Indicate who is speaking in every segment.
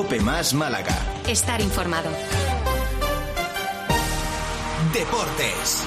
Speaker 1: COPE más Málaga.
Speaker 2: Estar informado.
Speaker 1: Deportes.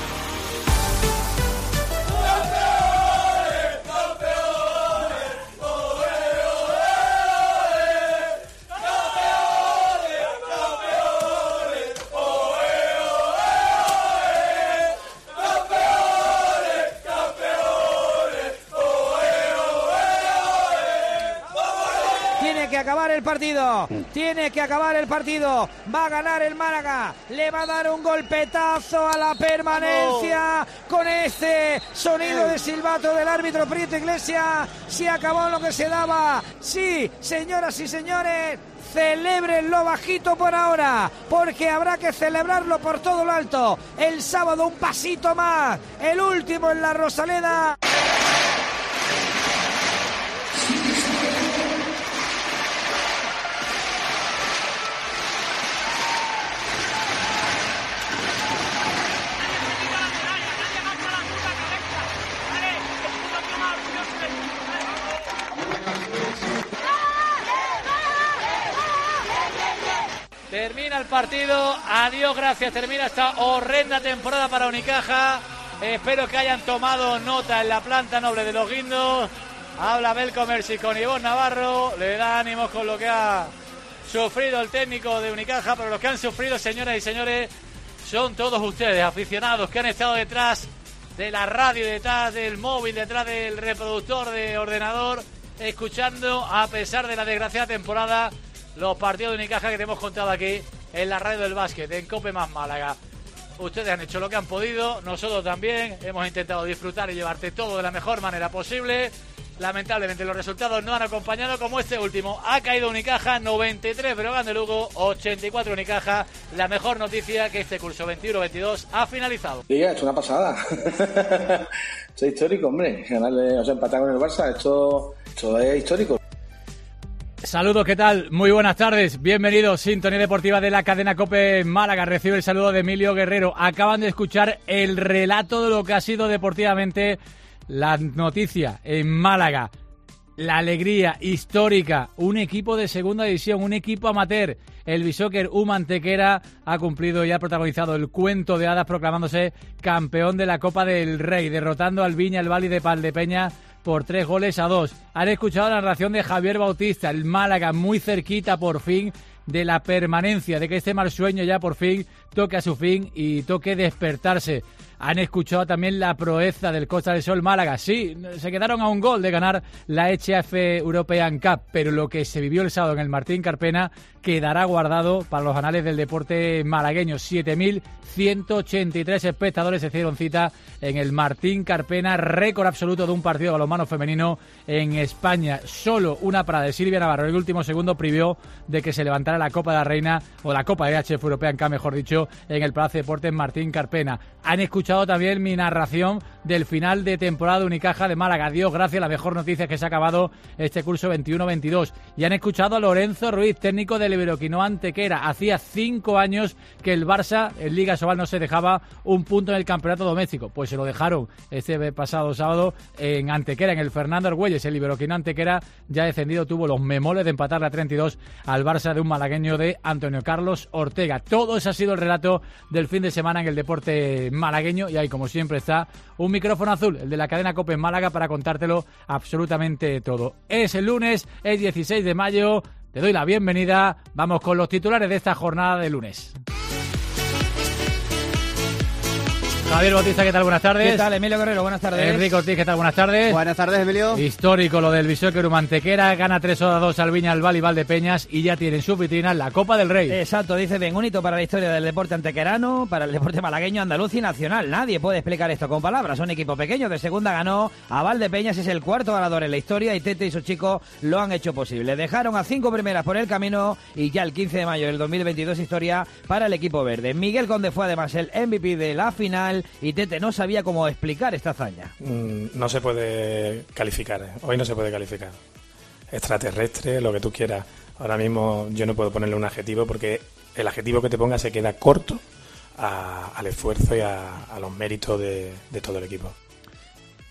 Speaker 3: Tiene que acabar el partido, va a ganar el Málaga, le va a dar un golpetazo a la permanencia con este sonido de silbato del árbitro Prieto Iglesias. Se acabó lo que se daba. Sí, señoras y señores, celébrenlo bajito por ahora, porque habrá que celebrarlo por todo lo alto. El sábado un pasito más, el último en la Rosaleda.
Speaker 4: Termina el partido, adiós, gracias, termina esta horrenda temporada para Unicaja. Espero que hayan tomado nota en la planta noble de los Guindos. Habla Belko Mersi con Ivonne Navarro, le da ánimos con lo que ha sufrido el técnico de Unicaja, pero los que han sufrido, señoras y señores, son todos ustedes, aficionados, que han estado detrás de la radio, detrás del móvil, detrás del reproductor de ordenador, escuchando, a pesar de la desgraciada temporada, los partidos de Unicaja que te hemos contado aquí en la radio del básquet, en COPE más Málaga. Ustedes han hecho lo que han podido, nosotros también hemos intentado disfrutar y llevarte todo de la mejor manera posible. Lamentablemente los resultados no han acompañado, como este último. Ha caído Unicaja, 93 Breogán de Lugo, 84 Unicaja. La mejor noticia, que este curso 21-22 ha finalizado.
Speaker 5: Sí, es una pasada. Esto es histórico, hombre. Ganarle, empatar con el Barça, esto es histórico.
Speaker 4: Saludos, ¿qué tal? Muy buenas tardes, bienvenidos, sintonía deportiva de la cadena COPE Málaga. Recibe el saludo de Emilio Guerrero. Acaban de escuchar el relato de lo que ha sido deportivamente la noticia en Málaga. La alegría histórica, un equipo de segunda división, un equipo amateur. El Bishoker Antequera ha cumplido y ha protagonizado el cuento de hadas, proclamándose campeón de la Copa del Rey, derrotando al Viña el Valle de Valdepeña por 3-2. Han escuchado la narración de Javier Bautista, el Málaga muy cerquita por fin de la permanencia, de que este mal sueño ya por fin toque a su fin y toque despertarse. Han escuchado también la proeza del Costa del Sol Málaga. Sí, se quedaron a un gol de ganar la HF European Cup, pero lo que se vivió el sábado en el Martín Carpena quedará guardado para los anales del deporte malagueño. 7.183 espectadores se hicieron cita en el Martín Carpena, récord absoluto de un partido de balonmano femenino en España. Solo una parada de Silvia Navarro en el último segundo privó de que se levantara la Copa de la Reina, o la Copa de HF European Cup, mejor dicho, en el Palacio de Deportes Martín Carpena. Han escuchado también mi narración del final de temporada de Unicaja de Málaga. Dios gracias, la mejor noticia es que se ha acabado este curso 21-22. Y han escuchado a Lorenzo Ruiz, técnico del Iberoquinoa Antequera. Hacía 5 años que el Barça en Liga Sobal no se dejaba un punto en el campeonato doméstico. Pues se lo dejaron este pasado sábado en Antequera, en el Fernando Argüelles. El Iberoquinoa Antequera, ya descendido, tuvo los memoles de empatar la 32 al Barça de un malagueño de Antonio Carlos Ortega. Todo ese ha sido el relato del fin de semana en el deporte malagueño. Y ahí, como siempre, está un micrófono azul, el de la cadena COPE en Málaga, para contártelo absolutamente todo. Es el lunes, es 16 de mayo, te doy la bienvenida. Vamos con los titulares de esta jornada de lunes. Javier Bautista, ¿qué tal? Buenas tardes.
Speaker 3: ¿Qué tal, Emilio Guerrero? Buenas tardes.
Speaker 4: Enrique Ortiz, ¿qué tal? Buenas tardes.
Speaker 6: Buenas tardes, Emilio.
Speaker 4: Histórico lo del Bishoker Antequera, gana 3-2 al Viña, al Valle y Valdepeñas, y ya tiene en su vitrina la Copa del Rey.
Speaker 3: Exacto, dice bien, un hito para la historia del deporte antequerano, para el deporte malagueño, andaluz y nacional. Nadie puede explicar esto con palabras. Un equipo pequeño de segunda ganó a Valdepeñas, es el cuarto ganador en la historia, y Tete y sus chicos lo han hecho posible. Dejaron a 5 primeras por el camino, y ya el 15 de mayo del 2022 historia para el equipo verde. Miguel Conde fue además el MVP de la final, y Tete no sabía cómo explicar esta hazaña.
Speaker 7: No se puede calificar, hoy no se puede calificar. Extraterrestre, lo que tú quieras. Ahora mismo yo no puedo ponerle un adjetivo porque el adjetivo que te ponga se queda corto al esfuerzo y a los méritos de todo el equipo.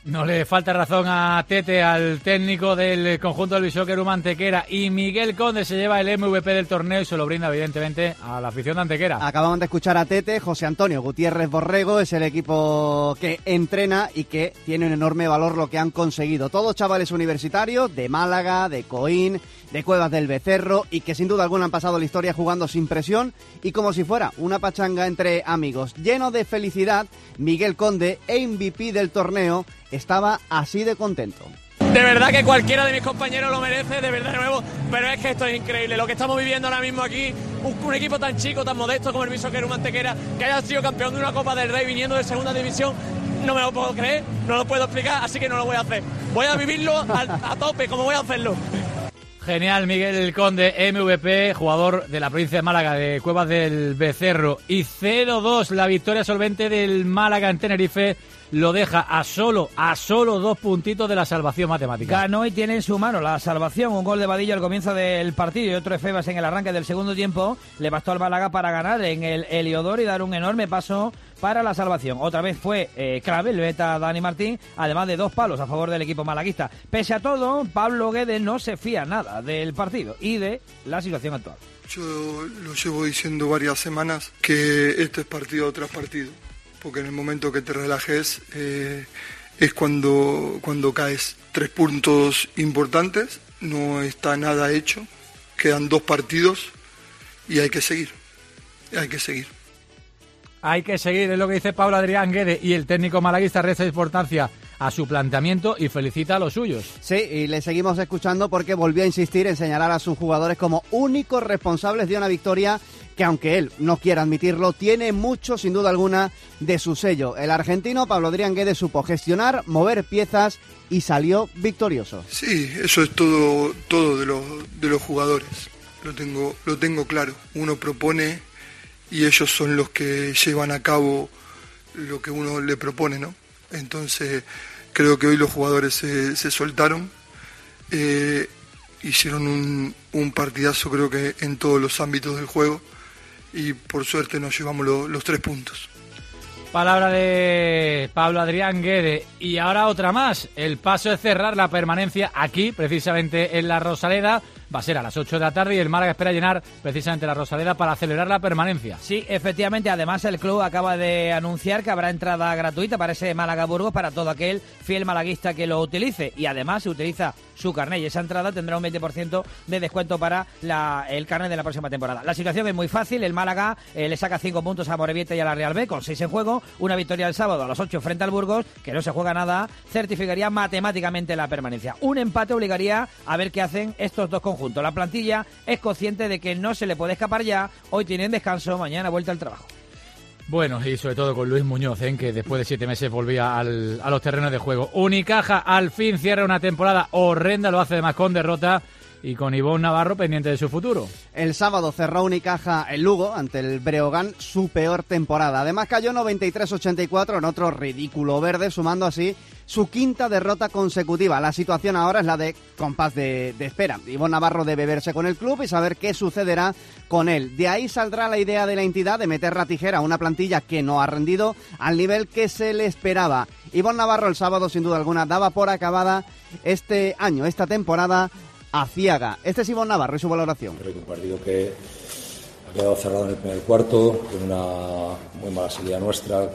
Speaker 4: No le falta razón a Tete, al técnico del conjunto del Bisóquerum Antequera, y Miguel Conde se lleva el MVP del torneo y se lo brinda evidentemente a la afición de Antequera.
Speaker 2: Acabamos de escuchar a Tete. José Antonio Gutiérrez Borrego es el equipo que entrena y que tiene un enorme valor lo que han conseguido. Todos chavales universitarios de Málaga, de Coín, de Cuevas del Becerro, y que sin duda alguna han pasado la historia jugando sin presión y como si fuera una pachanga entre amigos. Lleno de felicidad, Miguel Conde, MVP del torneo, estaba así de contento.
Speaker 6: De verdad que cualquiera de mis compañeros lo merece, de verdad de nuevo, pero es que esto es increíble, lo que estamos viviendo ahora mismo aquí, un equipo tan chico, tan modesto como el Bisóquerum Antequera, que haya sido campeón de una Copa del Rey viniendo de segunda división, no me lo puedo creer, no lo puedo explicar, así que no lo voy a hacer. Voy a vivirlo a tope, como voy a hacerlo.
Speaker 4: Genial, Miguel Conde, MVP, jugador de la provincia de Málaga, de Cuevas del Becerro. Y 0-2, la victoria solvente del Málaga en Tenerife, lo deja a solo 2 puntitos de la salvación matemática.
Speaker 3: Ganó y tiene en su mano la salvación. Un gol de Vadillo al comienzo del partido y otro de Febas en el arranque del segundo tiempo. Le bastó al Málaga para ganar en el Heliodoro y dar un enorme paso para la salvación. Otra vez fue clave el beta Dani Martín, además de 2 palos a favor del equipo malaguista. Pese a todo, Pablo Guedes no se fía nada del partido y de la situación actual.
Speaker 8: Yo lo llevo diciendo varias semanas que este es partido tras partido, porque en el momento que te relajes es cuando caes. 3 puntos importantes, no está nada hecho, quedan 2 partidos y hay que seguir.
Speaker 4: Hay que seguir, es lo que dice Pablo Adrián Guedes, y el técnico malaguista resta importancia a su planteamiento y felicita a los suyos.
Speaker 2: Sí, y le seguimos escuchando porque volvió a insistir en señalar a sus jugadores como únicos responsables de una victoria que, aunque él no quiera admitirlo, tiene mucho, sin duda alguna, de su sello. El argentino Pablo Adrián Guedes supo gestionar, mover piezas y salió victorioso.
Speaker 8: Sí, eso es todo de los jugadores. Lo tengo claro. Uno propone y ellos son los que llevan a cabo lo que uno le propone, ¿no? Entonces creo que hoy los jugadores se soltaron, hicieron un partidazo, creo que en todos los ámbitos del juego, y por suerte nos llevamos los 3 puntos.
Speaker 4: Palabra de Pablo Adrián Guedes. Y ahora otra más, el paso de cerrar la permanencia aquí, precisamente en la Rosaleda. Va a ser a las 8 de la tarde y el Málaga espera llenar precisamente la Rosaleda para celebrar la permanencia.
Speaker 3: Sí, efectivamente. Además, el club acaba de anunciar que habrá entrada gratuita para ese Málaga-Burgos para todo aquel fiel malaguista que lo utilice. Y además se utiliza su carnet y esa entrada tendrá un 20% de descuento para el carnet de la próxima temporada. La situación es muy fácil. El Málaga le saca 5 puntos a Morevieta y a la Real B con 6 en juego. Una victoria el sábado a las 8 frente al Burgos, que no se juega nada, certificaría matemáticamente la permanencia. Un empate obligaría a ver qué hacen estos dos conjuntos. La plantilla es consciente de que no se le puede escapar ya. Hoy tienen descanso, mañana vuelta al trabajo.
Speaker 4: Bueno, y sobre todo con Luis Muñoz, que después de 7 meses volvía a los terrenos de juego. Unicaja al fin cierra una temporada horrenda, lo hace además con derrota y con Ivonne Navarro pendiente de su futuro.
Speaker 2: El sábado cerró Unicaja el Lugo ante el Breogán su peor temporada. Además cayó 93-84 en otro ridículo verde, sumando así su 5ª derrota consecutiva. La situación ahora es la de compás de espera. Ivonne Navarro debe verse con el club y saber qué sucederá con él. De ahí saldrá la idea de la entidad de meter la tijera a una plantilla que no ha rendido al nivel que se le esperaba. Ivonne Navarro el sábado, sin duda alguna, daba por acabada este año, esta temporada aciaga. Este es Ivonne Navarro y su valoración.
Speaker 9: Creo que un partido que ha quedado cerrado en el primer cuarto, con una muy mala salida nuestra,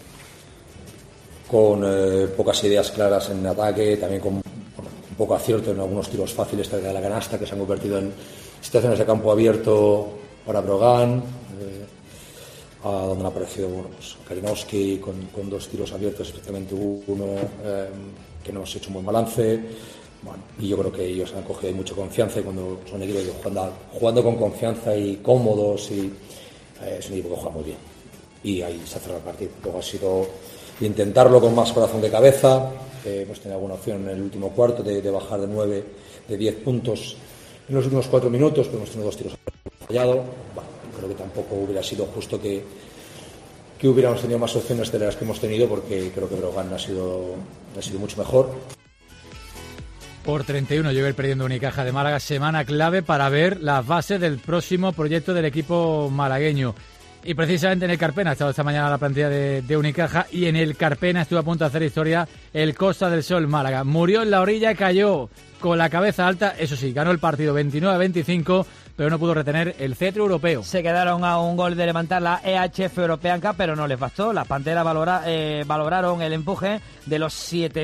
Speaker 9: con pocas ideas claras en ataque, también con un poco acierto en algunos tiros fáciles cerca de la canasta que se han convertido en situaciones de campo abierto para Brogan, donde ha aparecido Kalinowski con 2 tiros abiertos, especialmente uno que no hemos hecho un buen balance. Bueno, y yo creo que ellos han cogido mucha confianza y cuando son equipos jugando con confianza y cómodos, y es un equipo que juega muy bien. Y ahí se ha cerrado el partido. Luego ha sido intentarlo con más corazón que cabeza. Hemos tenido alguna opción en el último cuarto de bajar de 10 puntos en los últimos 4 minutos, pero hemos tenido 2 tiros fallados. Bueno, creo que tampoco hubiera sido justo que hubiéramos tenido más opciones de las que hemos tenido, porque creo que Brogan ha sido mucho mejor.
Speaker 4: Por 31 llegó el perdiendo Unicaja de Málaga, semana clave para ver las bases del próximo proyecto del equipo malagueño. Y precisamente en el Carpena ha estado esta mañana la plantilla de Unicaja, y en el Carpena estuvo a punto de hacer historia el Costa del Sol Málaga. Murió en la orilla, cayó con la cabeza alta, eso sí, ganó el partido 29-25, pero no pudo retener el cetro europeo.
Speaker 3: Se quedaron a un gol de levantar la EHF European Cup, pero no les bastó. Las Panteras valoraron el empuje de los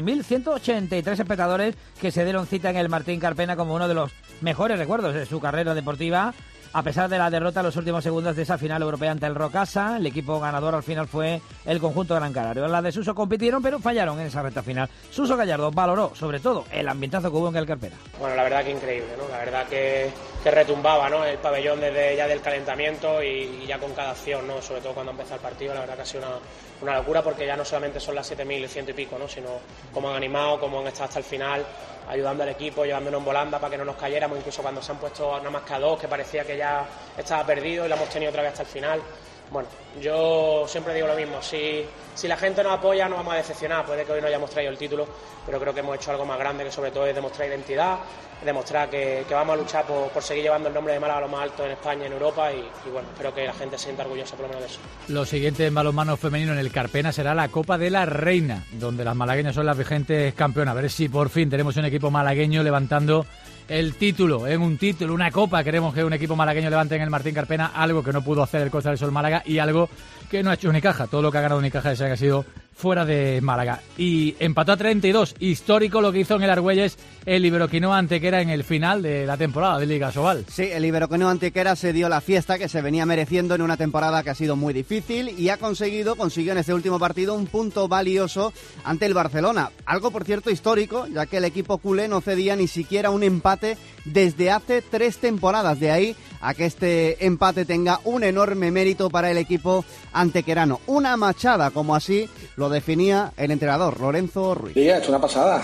Speaker 3: 7.183 espectadores que se dieron cita en el Martín Carpena como uno de los mejores recuerdos de su carrera deportiva. A pesar de la derrota en los últimos segundos de esa final europea ante el Rocasa, el equipo ganador al final fue el conjunto Gran Canario. Las de Suso compitieron, pero fallaron en esa recta final. Suso Gallardo valoró, sobre todo, el ambientazo que hubo en el Carpena.
Speaker 10: Bueno, la verdad que increíble, ¿no? La verdad que retumbaba, ¿no?, el pabellón desde ya del calentamiento y ya con cada acción, ¿no? Sobre todo cuando empezó el partido, la verdad que ha sido una locura, porque ya no solamente son las 7.100 y pico, ¿no?, sino cómo han animado, cómo han estado hasta el final, ayudando al equipo, llevándonos en volanda para que no nos cayéramos, incluso cuando se han puesto nada más que a 2, que parecía que ya estaba perdido, y la hemos tenido otra vez hasta el final. Bueno, yo siempre digo lo mismo, si la gente nos apoya no vamos a decepcionar. Puede que hoy no hayamos traído el título, pero creo que hemos hecho algo más grande, que sobre todo es demostrar identidad, demostrar que vamos a luchar por seguir llevando el nombre de Málaga a lo más alto en España, en Europa, y bueno, espero que la gente se sienta orgullosa por lo menos de eso.
Speaker 4: Lo siguiente en balonmano femenino en el Carpena será la Copa de la Reina, donde las malagueñas son las vigentes campeonas. A ver si por fin tenemos un equipo malagueño levantando el título, una copa. Queremos que un equipo malagueño levante en el Martín Carpena, algo que no pudo hacer el Costa del Sol Málaga y algo que no ha hecho Unicaja. Todo lo que ha ganado Unicaja ese ha sido fuera de Málaga. Y empató a 32, histórico lo que hizo en el Argüelles el Iberoquinoa Antequera en el final de la temporada de Liga Sobal.
Speaker 2: Sí, el Iberoquinoa Antequera se dio la fiesta que se venía mereciendo en una temporada que ha sido muy difícil, y consiguió en este último partido un punto valioso ante el Barcelona. Algo, por cierto, histórico, ya que el equipo culé no cedía ni siquiera un empate desde hace 3 temporadas. De ahí a que este empate tenga un enorme mérito para el equipo antequerano. Una machada, como así lo definía el entrenador Lorenzo Ruiz.
Speaker 5: Sí, ha hecho una pasada.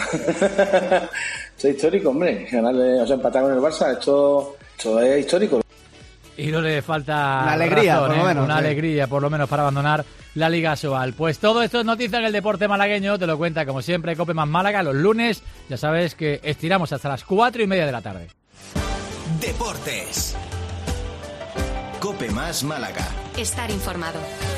Speaker 5: Esto es histórico, hombre. Ganarle, empatar con el Barça, esto es histórico.
Speaker 4: Y no le falta
Speaker 2: una alegría,
Speaker 4: razón,
Speaker 2: por lo menos.
Speaker 4: Una alegría, por lo menos, para abandonar la Liga Sobal. Pues todo esto es noticia en el deporte malagueño. Te lo cuenta, como siempre, Cope más Málaga los lunes. Ya sabes que estiramos hasta las 4:30 de la tarde.
Speaker 1: Deportes. Cope más Málaga.
Speaker 11: Estar informado.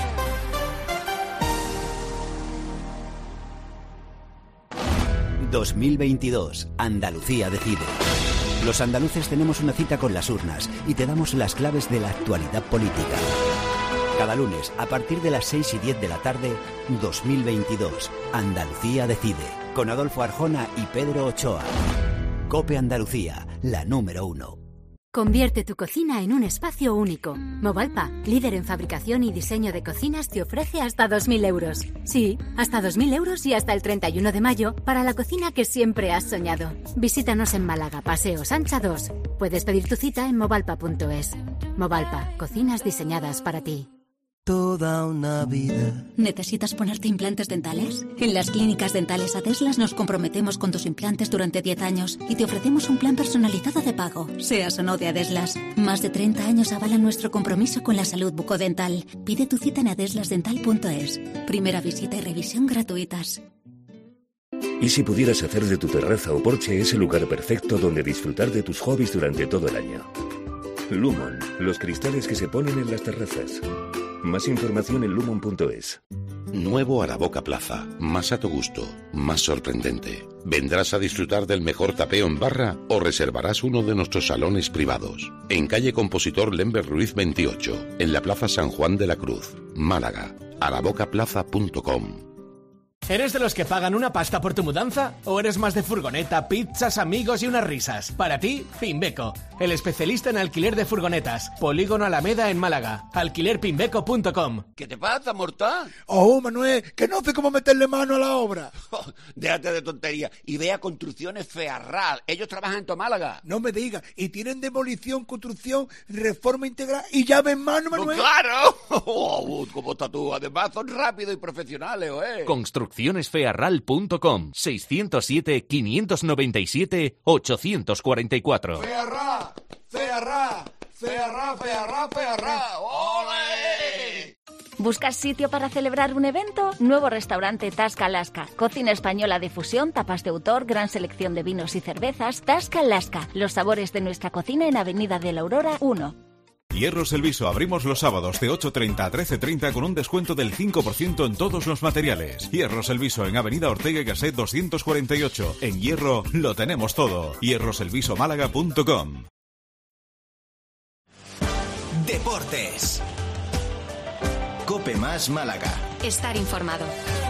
Speaker 12: ...2022, Andalucía decide. Los andaluces tenemos una cita con las urnas y te damos las claves de la actualidad política. Cada lunes, a partir de las 6:10 de la tarde, 2022, Andalucía decide. Con Adolfo Arjona y Pedro Ochoa. Cope Andalucía, la número 1.
Speaker 13: Convierte tu cocina en un espacio único. Movalpa, líder en fabricación y diseño de cocinas, te ofrece hasta 2.000 euros. Sí, hasta 2.000 euros y hasta el 31 de mayo para la cocina que siempre has soñado. Visítanos en Málaga, Paseo Sancha 2. Puedes pedir tu cita en movalpa.es. Movalpa, cocinas diseñadas para ti.
Speaker 14: Toda una vida.
Speaker 15: ¿Necesitas ponerte implantes dentales? En las clínicas dentales Adeslas nos comprometemos con tus implantes durante 10 años y te ofrecemos un plan personalizado de pago, seas o no de Adeslas. Más de 30 años avalan nuestro compromiso con la salud bucodental. Pide tu cita en adeslasdental.es. Primera visita y revisión gratuitas.
Speaker 16: ¿Y si pudieras hacer de tu terraza o porche ese lugar perfecto donde disfrutar de tus hobbies durante todo el año? Lumon, los cristales que se ponen en las terrazas. Más información en lumon.es.
Speaker 17: Nuevo Araboca Plaza, más a tu gusto, más sorprendente. ¿Vendrás a disfrutar del mejor tapeo en barra o reservarás uno de nuestros salones privados? En calle Compositor Lember Ruiz 28, en la Plaza San Juan de la Cruz, Málaga. arabocaplaza.com.
Speaker 18: ¿Eres de los que pagan una pasta por tu mudanza? ¿O eres más de furgoneta, pizzas, amigos y unas risas? Para ti, Pimbeco, el especialista en alquiler de furgonetas. Polígono Alameda en Málaga. Alquilerpimbeco.com.
Speaker 19: ¿Qué te pasa, mortal?
Speaker 20: Oh, Manuel, que no sé cómo meterle mano a la obra.
Speaker 19: Déjate de tontería y ve a Construcciones Fearral. Ellos trabajan en tu Málaga.
Speaker 20: No me digas. Y tienen demolición, construcción, reforma integral y llave en mano, Manuel.
Speaker 19: ¡Oh, claro! Oh, ¿cómo estás tú? Además son rápidos y profesionales, ¿eh?
Speaker 21: Construccionesfearral.com 607-597-844.
Speaker 19: ¡Fearral! ¡Fearral! ¡Fearral, Fearral, Fearral! ¡Ole!
Speaker 22: ¿Buscas sitio para celebrar un evento? Nuevo restaurante Tasca Lasca. Cocina española de fusión, tapas de autor, gran selección de vinos y cervezas. Tasca Lasca. Los sabores de nuestra cocina en Avenida de la Aurora 1.
Speaker 11: Hierros El Viso abrimos los sábados de 8:30 a 13:30 con un descuento del 5% en todos los materiales. Hierros El Viso en Avenida Ortega y Gasset 248. En Hierro lo tenemos todo. hierroselvisomálaga.com.
Speaker 1: Deportes. Cope Más Málaga.
Speaker 21: Estar informado.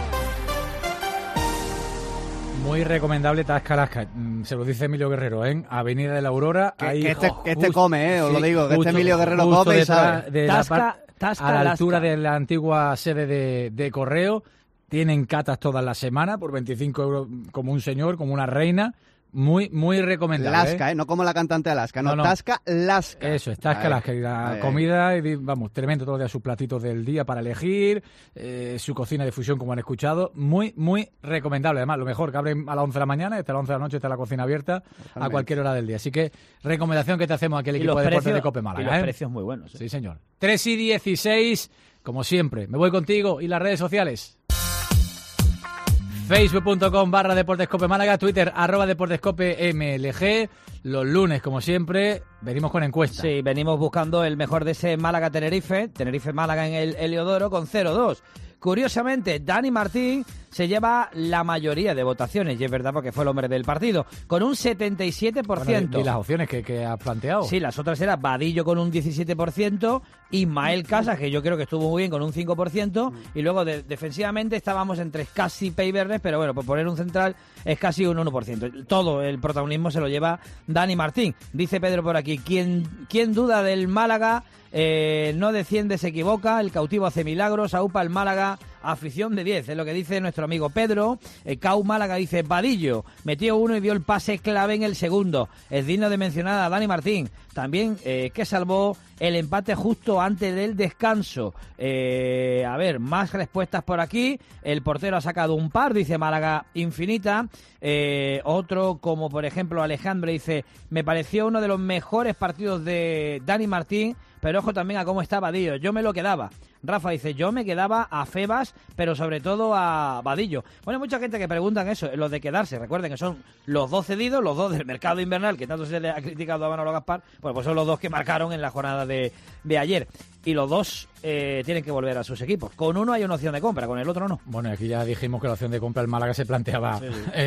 Speaker 4: Muy recomendable Tasca-Lasca. Se lo dice Emilio Guerrero, ¿eh? Avenida de la Aurora.
Speaker 2: Que este come, os lo digo, que este Emilio Guerrero come y sabe.
Speaker 4: A la altura de la antigua sede de Correo. Tienen catas todas las semanas por 25 euros, como un señor, como una reina. Muy, muy recomendable.
Speaker 2: Lasca, no como la cantante Alaska, no. Tasca-Lasca.
Speaker 4: Eso es, Tasca-Lasca. Y la comida, vamos, tremendo todos los días sus platitos del día para elegir, su cocina de fusión, como han escuchado. Muy, muy recomendable. Además, lo mejor, que abren a las 11 de la mañana, hasta las 11 de la noche está la cocina abierta a cualquier hora del día. Así que, recomendación que te hacemos aquí el equipo de deportes de Cope Málaga.
Speaker 23: Y los precios muy buenos.
Speaker 4: Sí, señor. 3:16, como siempre. Me voy contigo y las redes sociales. Facebook.com/Deportescope Málaga, Twitter @Deportescope MLG. Los lunes, como siempre, venimos con encuesta.
Speaker 23: Sí, venimos buscando el mejor de ese Málaga-Tenerife. Tenerife-Málaga en el Heliodoro con 0-2. Curiosamente, Dani Martín se lleva la mayoría de votaciones, y es verdad porque fue el hombre del partido, con un 77%.
Speaker 4: Bueno, ¿y las opciones que has planteado?
Speaker 23: Sí, las otras eran Vadillo con un 17%, Ismael Casas, que yo creo que estuvo muy bien, con un 5%, y luego defensivamente estábamos entre Scassi, Peibernes, pero bueno, por poner un central es casi un 1%. Todo el protagonismo se lo lleva Dani Martín. Dice Pedro por aquí, ¿quién duda del Málaga? No desciende, se equivoca, el cautivo hace milagros, aupa el Málaga, afición de 10, es lo que dice nuestro amigo Pedro. Cau Málaga dice, Vadillo metió uno y dio el pase clave en el segundo, es digno de mencionar a Dani Martín, también que salvó el empate justo antes del descanso. A ver, más respuestas por aquí, el portero ha sacado un par, dice Málaga infinita. Otro, como por ejemplo Alejandro, dice, me pareció uno de los mejores partidos de Dani Martín, pero ojo también a cómo está Vadillo, yo me lo quedaba. Rafa dice, yo me quedaba a Febas, pero sobre todo a Vadillo. Bueno, hay mucha gente que preguntan eso, lo de quedarse. Recuerden que son los dos cedidos, los dos del mercado invernal, que tanto se le ha criticado a Manolo Gaspar, pues son los dos que marcaron en la jornada de ayer. Y los dos tienen que volver a sus equipos. Con uno hay una opción de compra, con el otro no.
Speaker 4: Bueno, aquí ya dijimos que la opción de compra el Málaga se planteaba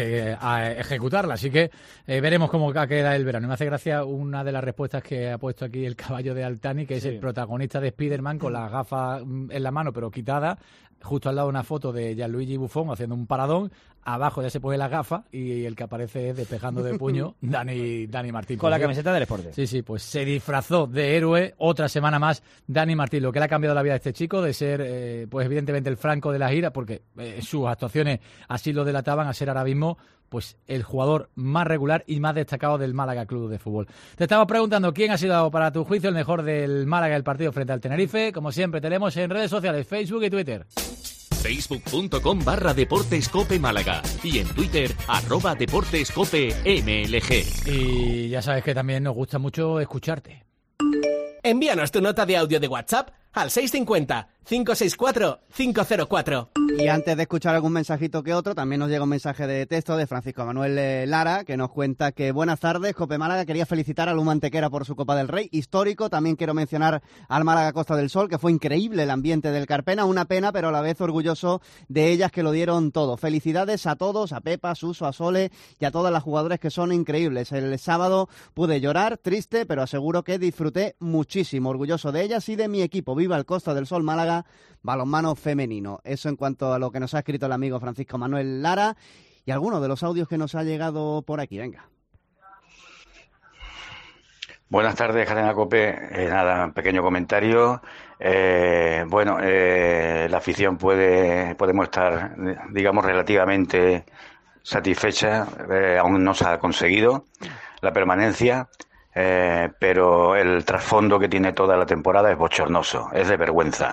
Speaker 4: a ejecutarla, así que veremos cómo queda el verano. Me hace gracia una de las respuestas que ha puesto aquí el caballo de Altani, que es el protagonista de Spiderman con las gafas en la mano pero quitada, justo al lado una foto de Gianluigi Buffon haciendo un paradón, abajo ya se pone las gafas y el que aparece es despejando de puño Dani Martín.
Speaker 23: Con la camiseta del Sporting.
Speaker 4: Sí, pues se disfrazó de héroe otra semana más Dani Martín, lo que le ha cambiado la vida a este chico de ser, pues evidentemente el franco de la gira, porque sus actuaciones así lo delataban, a ser ahora mismo pues el jugador más regular y más destacado del Málaga Club de Fútbol. Te estamos preguntando quién ha sido para tu juicio el mejor del Málaga el partido frente al Tenerife. Como siempre tenemos en redes sociales, Facebook y Twitter.
Speaker 24: Facebook.com/Deportescope Málaga y en Twitter @Deportescope MLG.
Speaker 4: Y ya sabes que también nos gusta mucho escucharte.
Speaker 18: Envíanos tu nota de audio de WhatsApp al 650-564-504.
Speaker 2: Y antes de escuchar algún mensajito que otro, también nos llega un mensaje de texto de Francisco Manuel Lara, que nos cuenta que buenas tardes, Cope Málaga, quería felicitar a Luma Antequera por su Copa del Rey, histórico. También quiero mencionar al Málaga Costa del Sol, que fue increíble el ambiente del Carpena, una pena, pero a la vez orgulloso de ellas que lo dieron todo. Felicidades a todos, a Pepa, a Suso, a Sole y a todas las jugadoras que son increíbles. El sábado pude llorar, triste, pero aseguro que disfruté muchísimo, orgulloso de ellas y de mi equipo. Viva el Costa del Sol Málaga, balonmano femenino. Eso en cuanto a lo que nos ha escrito el amigo Francisco Manuel Lara y algunos de los audios que nos ha llegado por aquí. Venga.
Speaker 25: Buenas tardes, Cadena Cope. Nada, un pequeño comentario. La afición podemos estar, digamos, relativamente satisfecha. Aún no se ha conseguido la permanencia. Pero el trasfondo que tiene toda la temporada es bochornoso, es de vergüenza.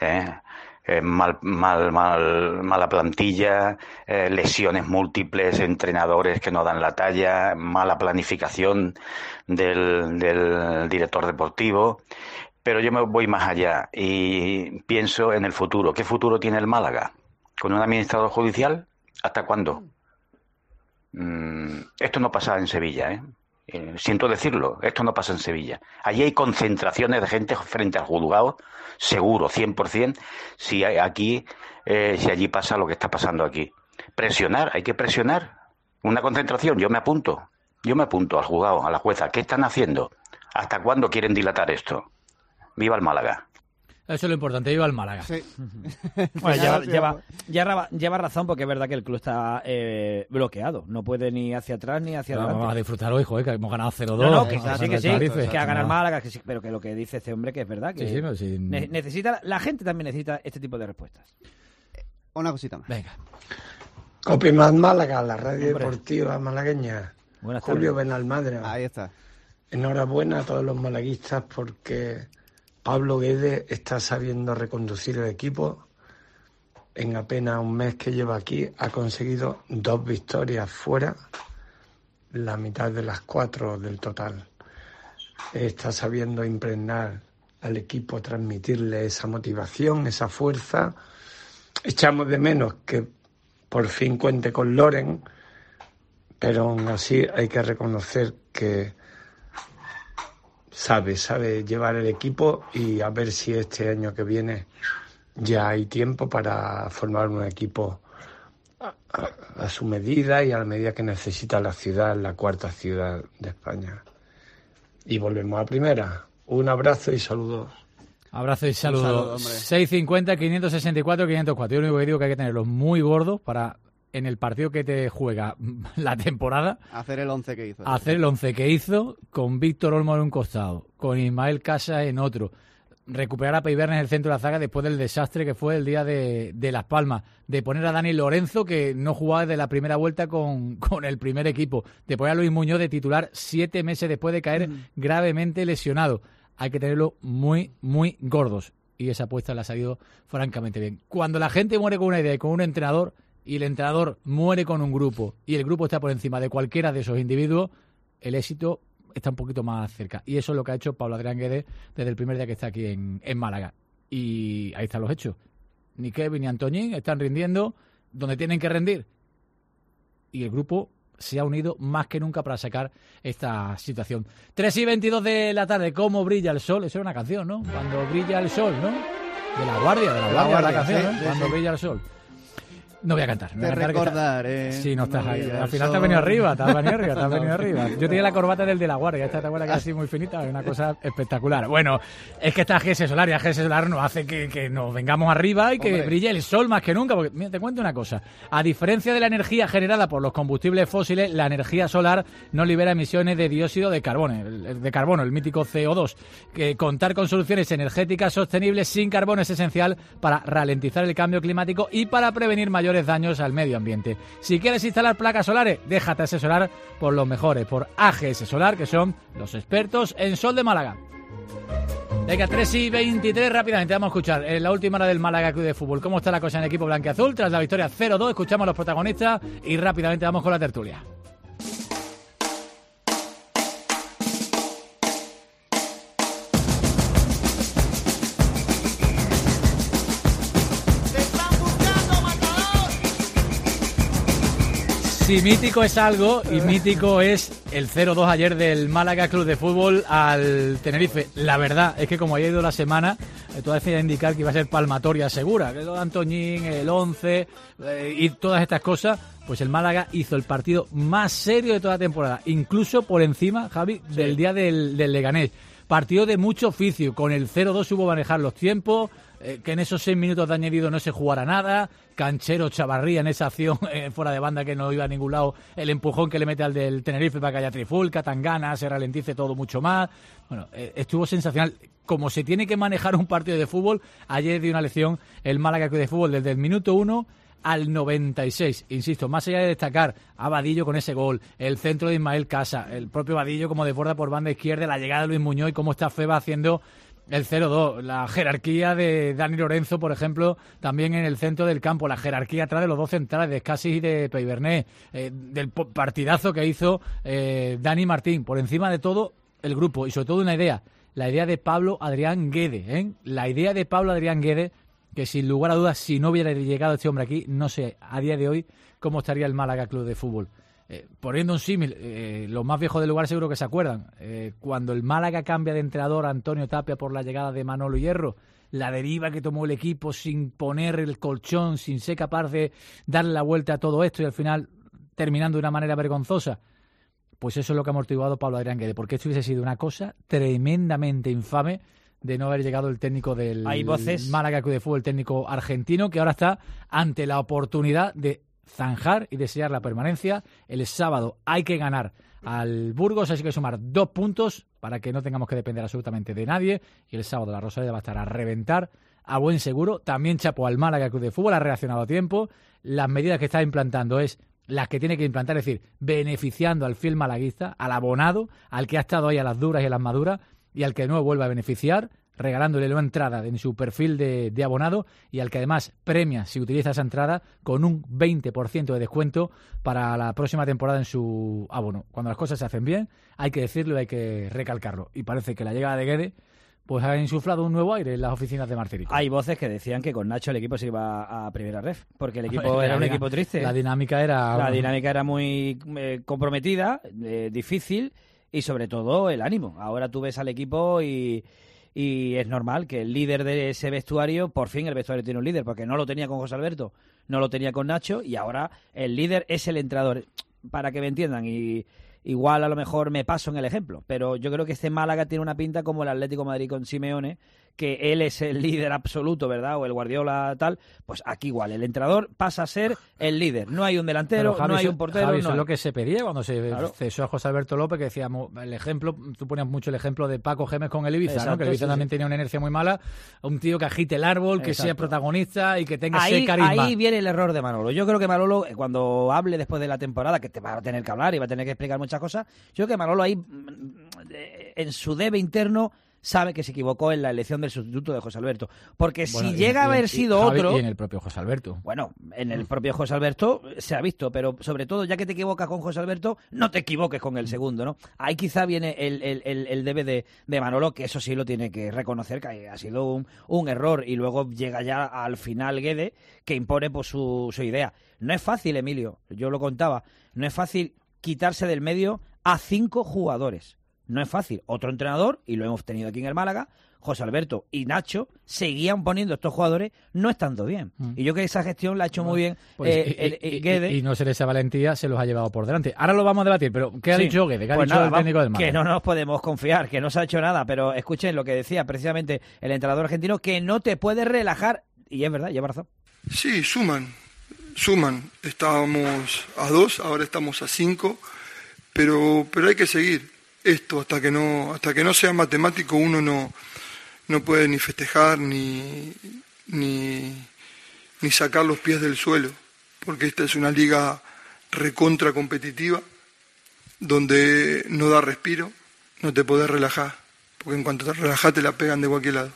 Speaker 25: Mala plantilla, lesiones múltiples, entrenadores que no dan la talla, mala planificación del director deportivo. Pero yo me voy más allá y pienso en el futuro. ¿Qué futuro tiene el Málaga? ¿Con un administrador judicial? ¿Hasta cuándo? Esto no pasa en Sevilla, Siento decirlo, esto no pasa en Sevilla. Allí hay concentraciones de gente frente al juzgado, seguro, 100%, si allí pasa lo que está pasando aquí. Presionar, hay que presionar. Una concentración, yo me apunto al juzgado, a la jueza. ¿Qué están haciendo? ¿Hasta cuándo quieren dilatar esto? ¡Viva el Málaga!
Speaker 4: Eso es lo importante, viva el Málaga.
Speaker 23: Sí. Bueno, lleva razón, porque es verdad que el club está bloqueado. No puede ni hacia atrás ni hacia adelante.
Speaker 4: Vamos a disfrutarlo, hijo, que hemos ganado 0-2.
Speaker 23: No, que sí, que ha ganado el Málaga, que sí, pero que lo que dice este hombre que es verdad. Que
Speaker 4: sí.
Speaker 23: Necesita, la gente también necesita este tipo de respuestas.
Speaker 2: Una cosita más.
Speaker 4: Venga.
Speaker 6: Cope más Málaga, la radio deportiva malagueña.
Speaker 23: Buenas
Speaker 6: Julio
Speaker 23: tardes.
Speaker 6: Benalmádena.
Speaker 2: Ahí está.
Speaker 6: Enhorabuena a todos los malaguistas porque Pablo Guedes está sabiendo reconducir el equipo. En apenas un mes que lleva aquí ha conseguido 2 victorias fuera, la mitad de las 4 del total. Está sabiendo impregnar al equipo, transmitirle esa motivación, esa fuerza. Echamos de menos que por fin cuente con Loren, pero aún así hay que reconocer que sabe llevar el equipo, y a ver si este año que viene ya hay tiempo para formar un equipo a su medida y a la medida que necesita la ciudad, la 4ª ciudad de España. Y volvemos a primera. Un abrazo y saludos.
Speaker 4: Abrazo y saludos. 650, 564, 504. Yo lo único que digo que hay que tenerlos muy gordos para, en el partido que te juega la temporada,
Speaker 2: hacer el 11 que hizo.
Speaker 4: Hacer el 11 que hizo, con Víctor Olmo en un costado, con Ismael Casa en otro. Recuperar a Peibernes en el centro de la zaga después del desastre que fue el día de Las Palmas. De poner a Dani Lorenzo, que no jugaba desde la primera vuelta con el primer equipo. De poner a Luis Muñoz de titular 7 meses después de caer gravemente lesionado. Hay que tenerlo muy, muy gordos. Y esa apuesta le ha salido francamente bien. Cuando la gente muere con una idea y con un entrenador, y el entrenador muere con un grupo, y el grupo está por encima de cualquiera de esos individuos, el éxito está un poquito más cerca. Y eso es lo que ha hecho Pablo Adrián Guedes desde el primer día que está aquí en Málaga. Y ahí están los hechos. Ni Kevin ni Antoñín están rindiendo donde tienen que rendir. Y el grupo se ha unido más que nunca para sacar esta situación. 3:22 de la tarde, ¿cómo brilla el sol? Eso era una canción, ¿no? Cuando brilla el sol, ¿no? De La Guardia, la canción, ¿no? Cuando brilla el sol. No voy a cantar.
Speaker 2: Te recordaré.
Speaker 4: Sí, no estás ahí. Al final te has venido arriba, Yo tenía la corbata del de La Guardia. Esta te acuerdas que es así muy finita. Es una cosa espectacular. Bueno, es que está GS Solar, y GS Solar nos hace que nos vengamos arriba y que brille el sol más que nunca. Porque, mira, te cuento una cosa. A diferencia de la energía generada por los combustibles fósiles, la energía solar no libera emisiones de dióxido de carbono, el mítico CO2. Que contar con soluciones energéticas sostenibles sin carbono es esencial para ralentizar el cambio climático y para prevenir mayores daños al medio ambiente. Si quieres instalar placas solares, déjate asesorar por los mejores, por AGS Solar, que son los expertos en sol de Málaga. Venga, 3:23, rápidamente vamos a escuchar en la última hora del Málaga Club de Fútbol cómo está la cosa en el equipo blanquiazul tras la victoria 0-2. Escuchamos a los protagonistas y rápidamente vamos con la tertulia. Si mítico es algo, y mítico es el 0-2 ayer del Málaga Club de Fútbol al Tenerife. La verdad es que como ha ido la semana, todo decía indicar que iba a ser palmatoria segura, que lo de Antoñín, el 11 y todas estas cosas, pues el Málaga hizo el partido más serio de toda la temporada, incluso por encima, Javi, del día del Leganés. Partido de mucho oficio, con el 0-2 hubo manejar los tiempos, que en esos 6 minutos de añadido no se jugara nada, Canchero Chavarría en esa acción fuera de banda que no iba a ningún lado, el empujón que le mete al del Tenerife para que haya trifulca, Tangana, se ralentice todo mucho más. Bueno, estuvo sensacional. Como se tiene que manejar un partido de fútbol, ayer dio una lección el Málaga Club de Fútbol desde el minuto 1 al 96. Insisto, más allá de destacar a Vadillo con ese gol, el centro de Ismael Casa, el propio Vadillo como desborda por banda izquierda, la llegada de Luis Muñoz y cómo está Feba haciendo el 0-2, la jerarquía de Dani Lorenzo, por ejemplo, también en el centro del campo, la jerarquía atrás de los dos centrales, de Escasis y de Peibernes, del partidazo que hizo Dani Martín, por encima de todo el grupo y sobre todo una idea, la idea de Pablo Adrián Guedes, la idea de Pablo Adrián Guedes, que sin lugar a dudas, si no hubiera llegado este hombre aquí, no sé a día de hoy cómo estaría el Málaga Club de Fútbol. Poniendo un símil, los más viejos del lugar seguro que se acuerdan, cuando el Málaga cambia de entrenador a Antonio Tapia por la llegada de Manolo Hierro, la deriva que tomó el equipo sin poner el colchón, sin ser capaz de darle la vuelta a todo esto y al final terminando de una manera vergonzosa, pues eso es lo que ha amortiguado Pablo Adrián Guede, porque esto hubiese sido una cosa tremendamente infame de no haber llegado el técnico del Málaga Club de Fútbol, el técnico argentino, que ahora está ante la oportunidad de zanjar y desear la permanencia. El sábado hay que ganar al Burgos, así que sumar 2 puntos para que no tengamos que depender absolutamente de nadie, y el sábado la Rosaleda va a estar a reventar a buen seguro. También chapó al Málaga Club de Fútbol, ha reaccionado a tiempo. Las medidas que está implantando es las que tiene que implantar, es decir, beneficiando al fiel malaguista, al abonado, al que ha estado ahí a las duras y a las maduras, y al que no vuelve a beneficiar, regalándole una entrada en su perfil de abonado, y al que además premia, si utiliza esa entrada, con un 20% de descuento para la próxima temporada en su abono. Cuando las cosas se hacen bien, hay que decirlo y hay que recalcarlo. Y parece que la llegada de Guede pues ha insuflado un nuevo aire en las oficinas de Marcirico.
Speaker 23: Hay voces que decían que con Nacho el equipo se iba a primera ref, porque el equipo era un equipo triste.
Speaker 4: La dinámica era
Speaker 23: muy comprometida, difícil, y sobre todo el ánimo. Ahora tú ves al equipo y es normal que el líder de ese vestuario, por fin el vestuario tiene un líder, porque no lo tenía con José Alberto, no lo tenía con Nacho, y ahora el líder es el entrenador. Para que me entiendan, y igual a lo mejor me paso en el ejemplo, pero yo creo que este Málaga tiene una pinta como el Atlético de Madrid con Simeone, que él es el líder absoluto, ¿verdad? O el Guardiola tal, pues aquí igual, el entrenador pasa a ser el líder. No hay un delantero, Javi, no hay un portero.
Speaker 4: Javi, eso es lo que se pedía cuando se cesó a José Alberto López, que decíamos, el ejemplo, tú ponías mucho el ejemplo de Paco Gémez con el Ibiza, exacto, ¿no? Que el Ibiza también tenía una inercia muy mala, un tío que agite el árbol, que sea protagonista y que tenga ese carisma.
Speaker 23: Ahí viene el error de Manolo. Yo creo que Manolo, cuando hable después de la temporada, que te va a tener que hablar y va a tener que explicar muchas cosas, yo creo que Manolo ahí, en su debe interno, sabe que se equivocó en la elección del sustituto de José Alberto. Porque si llega a haber sido otro...
Speaker 4: Y en el propio José Alberto.
Speaker 23: Bueno, en el propio José Alberto se ha visto, pero sobre todo, ya que te equivocas con José Alberto, no te equivoques con el segundo, ¿no? Ahí quizá viene el debe de Manolo, que eso sí lo tiene que reconocer, que ha sido un error. Y luego llega ya al final Guede, que impone pues, su idea. No es fácil, Emilio, yo lo contaba, no es fácil quitarse del medio a 5 jugadores. No es fácil. Otro entrenador, y lo hemos tenido aquí en el Málaga, José Alberto y Nacho, seguían poniendo estos jugadores no estando bien. Y yo creo que esa gestión la ha hecho muy bien Guede.
Speaker 4: Y no ser esa valentía se los ha llevado por delante. Ahora lo vamos a debatir, pero ¿qué ha dicho Guede? ¿Qué ha dicho el técnico del Málaga?
Speaker 23: Que no nos podemos confiar, que no se ha hecho nada, pero escuchen lo que decía precisamente el entrenador argentino, que no te puedes relajar. Y es verdad, lleva razón.
Speaker 3: Sí, suman. Estábamos a 2, ahora estamos a 5, pero hay que seguir. Esto hasta que no sea matemático uno no puede ni festejar ni sacar los pies del suelo, porque esta es una liga recontra competitiva donde no da respiro, no te podés relajar, porque en cuanto te relajas te la pegan de cualquier lado.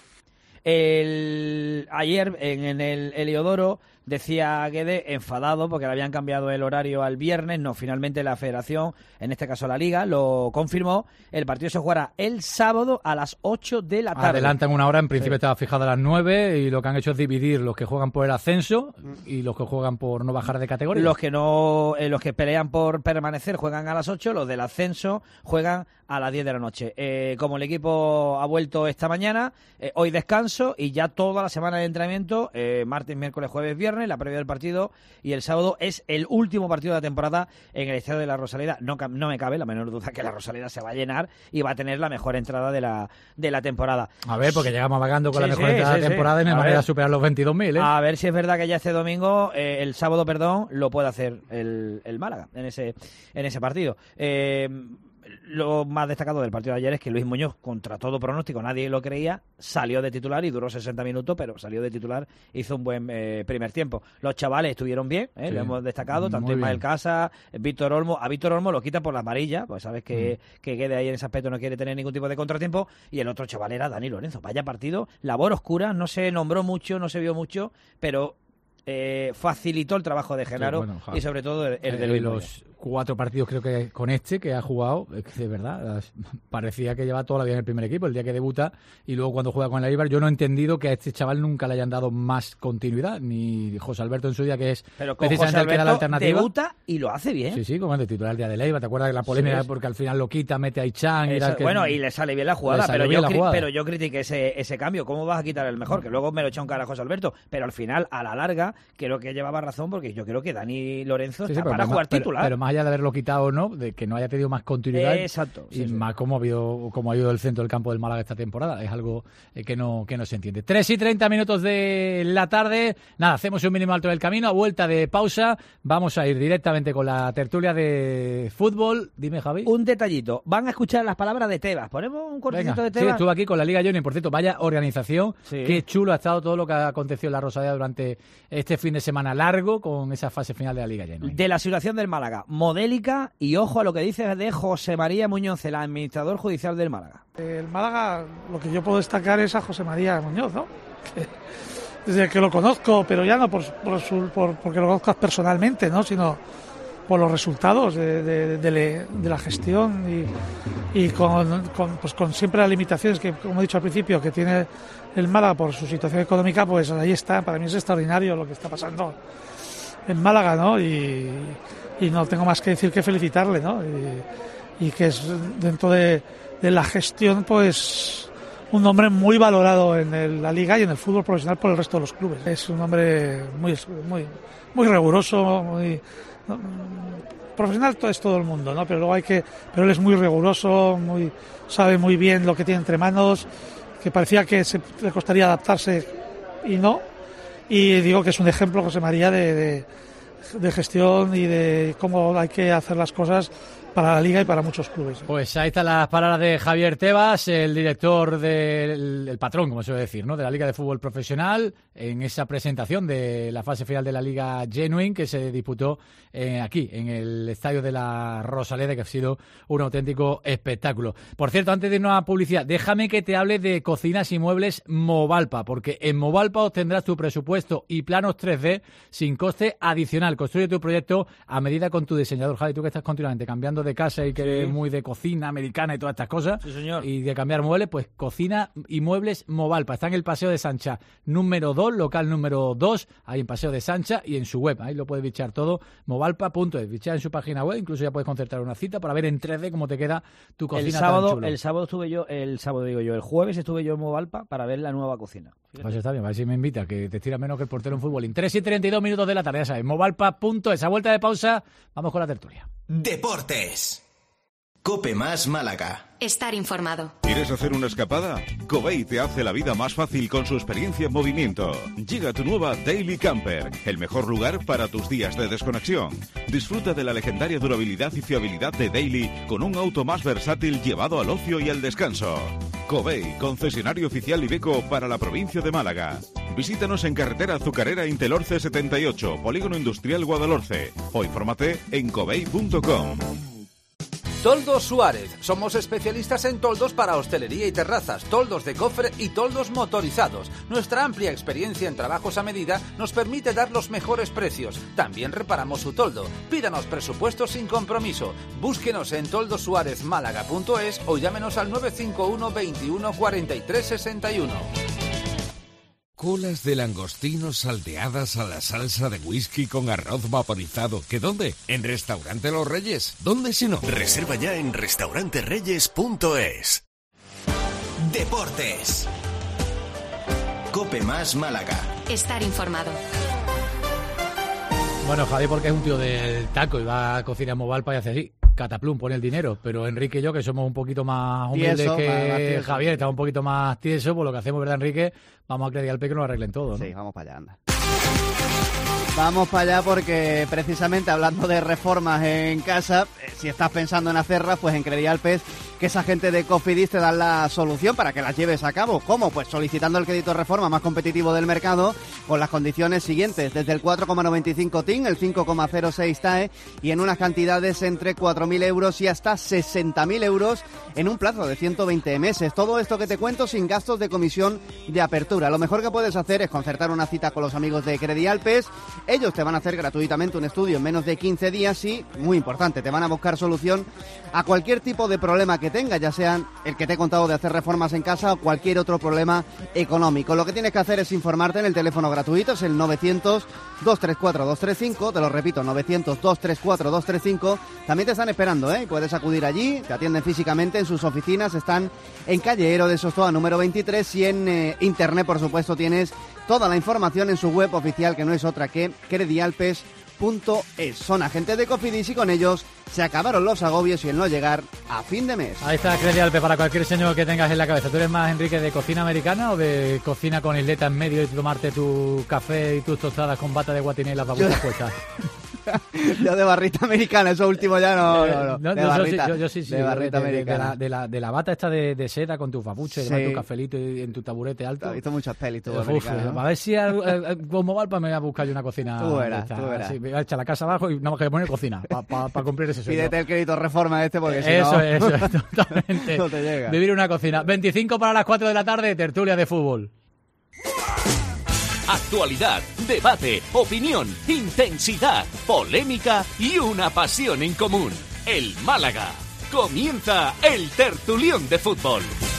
Speaker 23: Ayer en el Heliodoro decía Guede enfadado porque le habían cambiado el horario al viernes. No, finalmente la federación, en este caso la liga, lo confirmó. El partido se jugará el sábado a las 8 de la tarde.
Speaker 4: Adelantan una hora, en principio estaba fijada a las 9, y lo que han hecho es dividir los que juegan por el ascenso y los que juegan por no bajar de categoría.
Speaker 23: Los que pelean por permanecer juegan a las 8, los del ascenso juegan a las 10 de la noche. Como el equipo ha vuelto esta mañana, hoy descanso y ya toda la semana de entrenamiento, martes, miércoles, jueves, viernes, la previa del partido, y el sábado es el último partido de la temporada en el estadio de la Rosaleda. No me cabe la menor duda que la Rosaleda se va a llenar y va a tener la mejor entrada de la temporada.
Speaker 4: A ver, porque llegamos vagando con la mejor entrada de la temporada y me manera a superar los 22.000, ¿eh?
Speaker 23: A ver si es verdad que ya este domingo, el sábado, lo puede hacer el Málaga en ese partido. Lo más destacado del partido de ayer es que Luis Muñoz, contra todo pronóstico, nadie lo creía, salió de titular y duró 60 minutos, pero salió de titular, hizo un buen primer tiempo. Los chavales estuvieron bien, sí, lo hemos destacado, tanto Ismael Casa, Víctor Olmo. A Víctor Olmo lo quitan por la amarilla, pues sabes que Guede ahí en ese aspecto no quiere tener ningún tipo de contratiempo, y el otro chaval era Dani Lorenzo. Vaya partido, labor oscura, no se nombró mucho, no se vio mucho, pero facilitó el trabajo de Genaro, y sobre todo el de Luis Muñoz.
Speaker 4: 4 partidos creo que con que ha jugado, es que de verdad parecía que lleva toda la vida en el primer equipo el día que debuta, y luego cuando juega con el Eibar yo no he entendido que a este chaval nunca le hayan dado más continuidad, ni José Alberto en su día, que es
Speaker 23: pero con
Speaker 4: precisamente
Speaker 23: José
Speaker 4: el que da la
Speaker 23: Alberto
Speaker 4: alternativa,
Speaker 23: debuta y lo hace bien.
Speaker 4: Sí, como el de titular el día del Eibar, ¿te acuerdas de la polémica?
Speaker 23: Sí.
Speaker 4: Porque al final lo quita, mete a Ichan
Speaker 23: Bueno, y le sale bien la jugada, pero yo critiqué ese cambio. ¿Cómo vas a quitar el mejor? Que luego me lo echó en cara a José Alberto, pero al final, a la larga, creo que llevaba razón, porque yo creo que Dani Lorenzo está para jugar titular.
Speaker 4: Pero más allá de haberlo quitado o no, de que no haya tenido más continuidad.
Speaker 23: Exacto.
Speaker 4: Y más cómo ha ido el centro del campo del Málaga esta temporada. Es algo que no se entiende. 3:30 de la tarde. Nada, hacemos un mínimo alto del camino. A vuelta de pausa, vamos a ir directamente con la tertulia de fútbol. Dime, Javi.
Speaker 23: Un detallito. Van a escuchar las palabras de Tebas. ¿Ponemos un cortecito de Tebas?
Speaker 4: Sí, estuve aquí con la Liga Junior. Por cierto, vaya organización. Sí. Qué chulo ha estado todo lo que ha acontecido en la Rosaleda durante este fin de semana largo con esa fase final de la Liga Junior.
Speaker 23: De la situación del Málaga, modélica, y ojo a lo que dice de José María Muñoz, el administrador judicial del Málaga.
Speaker 7: El Málaga, lo que yo puedo destacar es a José María Muñoz, ¿no? Desde que lo conozco, pero ya no porque lo conozcas personalmente, ¿no? Sino por los resultados de la gestión y con siempre las limitaciones que, como he dicho al principio, que tiene el Málaga por su situación económica, pues ahí está. Para mí es extraordinario lo que está pasando en Málaga, ¿no? Y no tengo más que decir que felicitarle, ¿no? Y que es dentro de la gestión, pues un hombre muy valorado en la Liga y en el fútbol profesional por el resto de los clubes. Es un hombre muy riguroso, muy profesional, es todo el mundo, ¿no? Pero luego pero él es muy riguroso, sabe muy bien lo que tiene entre manos, que parecía que le costaría adaptarse y no. Y digo que es un ejemplo, José María, de gestión y de cómo hay que hacer las cosas para la Liga y para muchos clubes.
Speaker 4: Pues ahí están las palabras de Javier Tebas, el director el patrón, como se suele decir, ¿no?, de la Liga de Fútbol Profesional, en esa presentación de la fase final de la Liga Genuine que se disputó aquí, en el estadio de la Rosaleda, que ha sido un auténtico espectáculo. Por cierto, antes de irnos a publicidad, déjame que te hable de Cocinas y Muebles Movalpa, porque en Movalpa obtendrás tu presupuesto y planos 3D sin coste adicional. Construye tu proyecto a medida con tu diseñador. Javi, tú que estás continuamente cambiando de casa y que eres muy de cocina americana y todas estas cosas,
Speaker 23: sí, señor,
Speaker 4: y de cambiar muebles, pues Cocina y Muebles Movalpa. Está en el Paseo de Sancha número 2, local número 2, ahí en Paseo de Sancha, y en su web, ahí lo puedes bichear todo, movalpa.es, bichear en su página web, incluso ya puedes concertar una cita para ver en 3D cómo te queda tu cocina
Speaker 23: el jueves estuve yo en Movalpa para ver la nueva cocina. Fíjate.
Speaker 4: Pues está bien, a ver si me invita, que te estira menos que el portero en fútbol. 3:32 de la tarde, ya sabes, movalpa.es. A vuelta de pausa, vamos con la tertulia.
Speaker 1: Deportes. COPE más Málaga.
Speaker 13: Estar informado.
Speaker 11: ¿Quieres hacer una escapada? Covey te hace la vida más fácil con su experiencia en movimiento. Llega tu nueva Daily Camper, el mejor lugar para tus días de desconexión. Disfruta de la legendaria durabilidad y fiabilidad de Daily con un auto más versátil llevado al ocio y al descanso. Covey, concesionario oficial Iveco para la provincia de Málaga. Visítanos en carretera Azucarera Intelorce 78, Polígono Industrial Guadalhorce, o infórmate en covey.com.
Speaker 8: Toldos Suárez. Somos especialistas en toldos para hostelería y terrazas, toldos de cofre y toldos motorizados. Nuestra amplia experiencia en trabajos a medida nos permite dar los mejores precios. También reparamos su toldo. Pídanos presupuestos sin compromiso. Búsquenos en toldosuárezmálaga.es o llámenos al 951 21 43 61.
Speaker 9: Colas de langostino salteadas a la salsa de whisky con arroz vaporizado. ¿Qué dónde? ¿En Restaurante Los Reyes? ¿Dónde si no?
Speaker 1: Reserva ya en restaurantereyes.es. Deportes. COPE más Málaga.
Speaker 13: Estar informado.
Speaker 4: Bueno, Javi, porque es un tío del taco y va a cocinar Movalpa y hace así, cataplum, pone el dinero. Pero Enrique y yo, que somos un poquito más humildes que Javier, estamos un poquito más tiesos, por lo que hacemos, ¿verdad, Enrique? Vamos a creer al P que nos arreglen todo, ¿no?
Speaker 2: Sí, vamos para allá, anda. Vamos para allá porque precisamente hablando de reformas en casa, si estás pensando en hacerlas, pues en Credial Pez, que esa gente de Cofidis te dan la solución para que las lleves a cabo. ¿Cómo? Pues solicitando el crédito de reforma más competitivo del mercado con las condiciones siguientes, desde el 4,95 TIN, el 5,06 TAE y en unas cantidades entre 4.000 euros y hasta 60.000 euros en un plazo de 120 meses. Todo esto que te cuento sin gastos de comisión de apertura. Lo mejor que puedes hacer es concertar una cita con los amigos de Credial Pez Ellos te van a hacer gratuitamente un estudio en menos de 15 días y, muy importante, te van a buscar solución a cualquier tipo de problema que tengas, ya sean el que te he contado de hacer reformas en casa o cualquier otro problema económico. Lo que tienes que hacer es informarte en el teléfono gratuito, es el 900-234-235, te lo repito, 900-234-235. También te están esperando, puedes acudir allí, te atienden físicamente en sus oficinas, están en calle Ero de Sostoa número 23 y en internet, por supuesto, tienes toda la información en su web oficial, que no es otra que credialpes.es. Son agentes de Cofidis y con ellos se acabaron los agobios y el no llegar a fin de mes.
Speaker 4: Ahí está Credialpes para cualquier señor que tengas en la cabeza. ¿Tú eres más, Enrique, de cocina americana o de cocina con isleta en medio y tomarte tu café y tus tostadas con bata de guatiné y las babuchas puestas?
Speaker 2: Yo de barrita americana, eso último ya no. De barrita,
Speaker 4: yo sí.
Speaker 2: De barrita americana.
Speaker 4: De la bata esta de seda con tus babuchas, y tu cafelito y en tu taburete alto.
Speaker 2: He visto muchas pelis, tú,
Speaker 4: a ver si como Valpa me voy a buscar yo una cocina.
Speaker 2: Tú verás.
Speaker 4: Sí, me voy a echar la casa abajo y nada más que me pone cocina para cumplir ese sueño.
Speaker 2: Pídete el crédito reforma porque si
Speaker 4: eso
Speaker 2: no...
Speaker 4: Eso es, totalmente.
Speaker 2: No te llega.
Speaker 4: Vivir una cocina. 25 para las 4 de la tarde, tertulia de fútbol.
Speaker 24: Actualidad, debate, opinión, intensidad, polémica y una pasión en común. El Málaga. Comienza el tertulión de fútbol.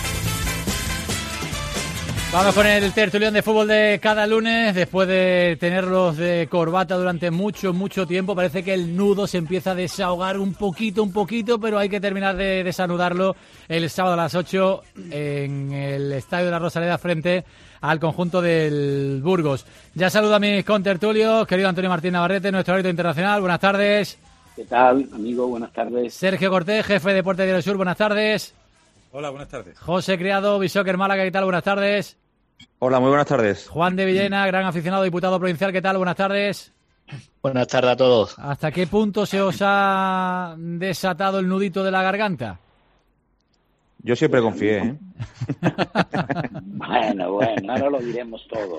Speaker 4: Vamos con el tertulión de fútbol de cada lunes. Después de tenerlos de corbata durante mucho tiempo, parece que el nudo se empieza a desahogar un poquito, pero hay que terminar de desanudarlo el sábado a las 8 en el Estadio de la Rosaleda frente al conjunto del Burgos. Ya saludo a mis contertulios, querido Antonio Martín Navarrete, nuestro árbitro internacional. Buenas tardes.
Speaker 5: ¿Qué tal, amigo? Buenas tardes.
Speaker 4: Sergio Cortés, jefe de Deportes del Sur. Buenas tardes.
Speaker 10: Hola, buenas tardes.
Speaker 4: José Criado, Bishoker Málaga. ¿Qué tal? Buenas tardes.
Speaker 10: Hola, muy buenas tardes.
Speaker 4: Juan de Villena, gran aficionado, diputado provincial. ¿Qué tal? Buenas tardes.
Speaker 12: Buenas tardes a todos.
Speaker 4: ¿Hasta qué punto se os ha desatado el nudito de la garganta?
Speaker 10: Yo siempre confié, ¿eh?
Speaker 5: Bueno, ahora lo diremos todo.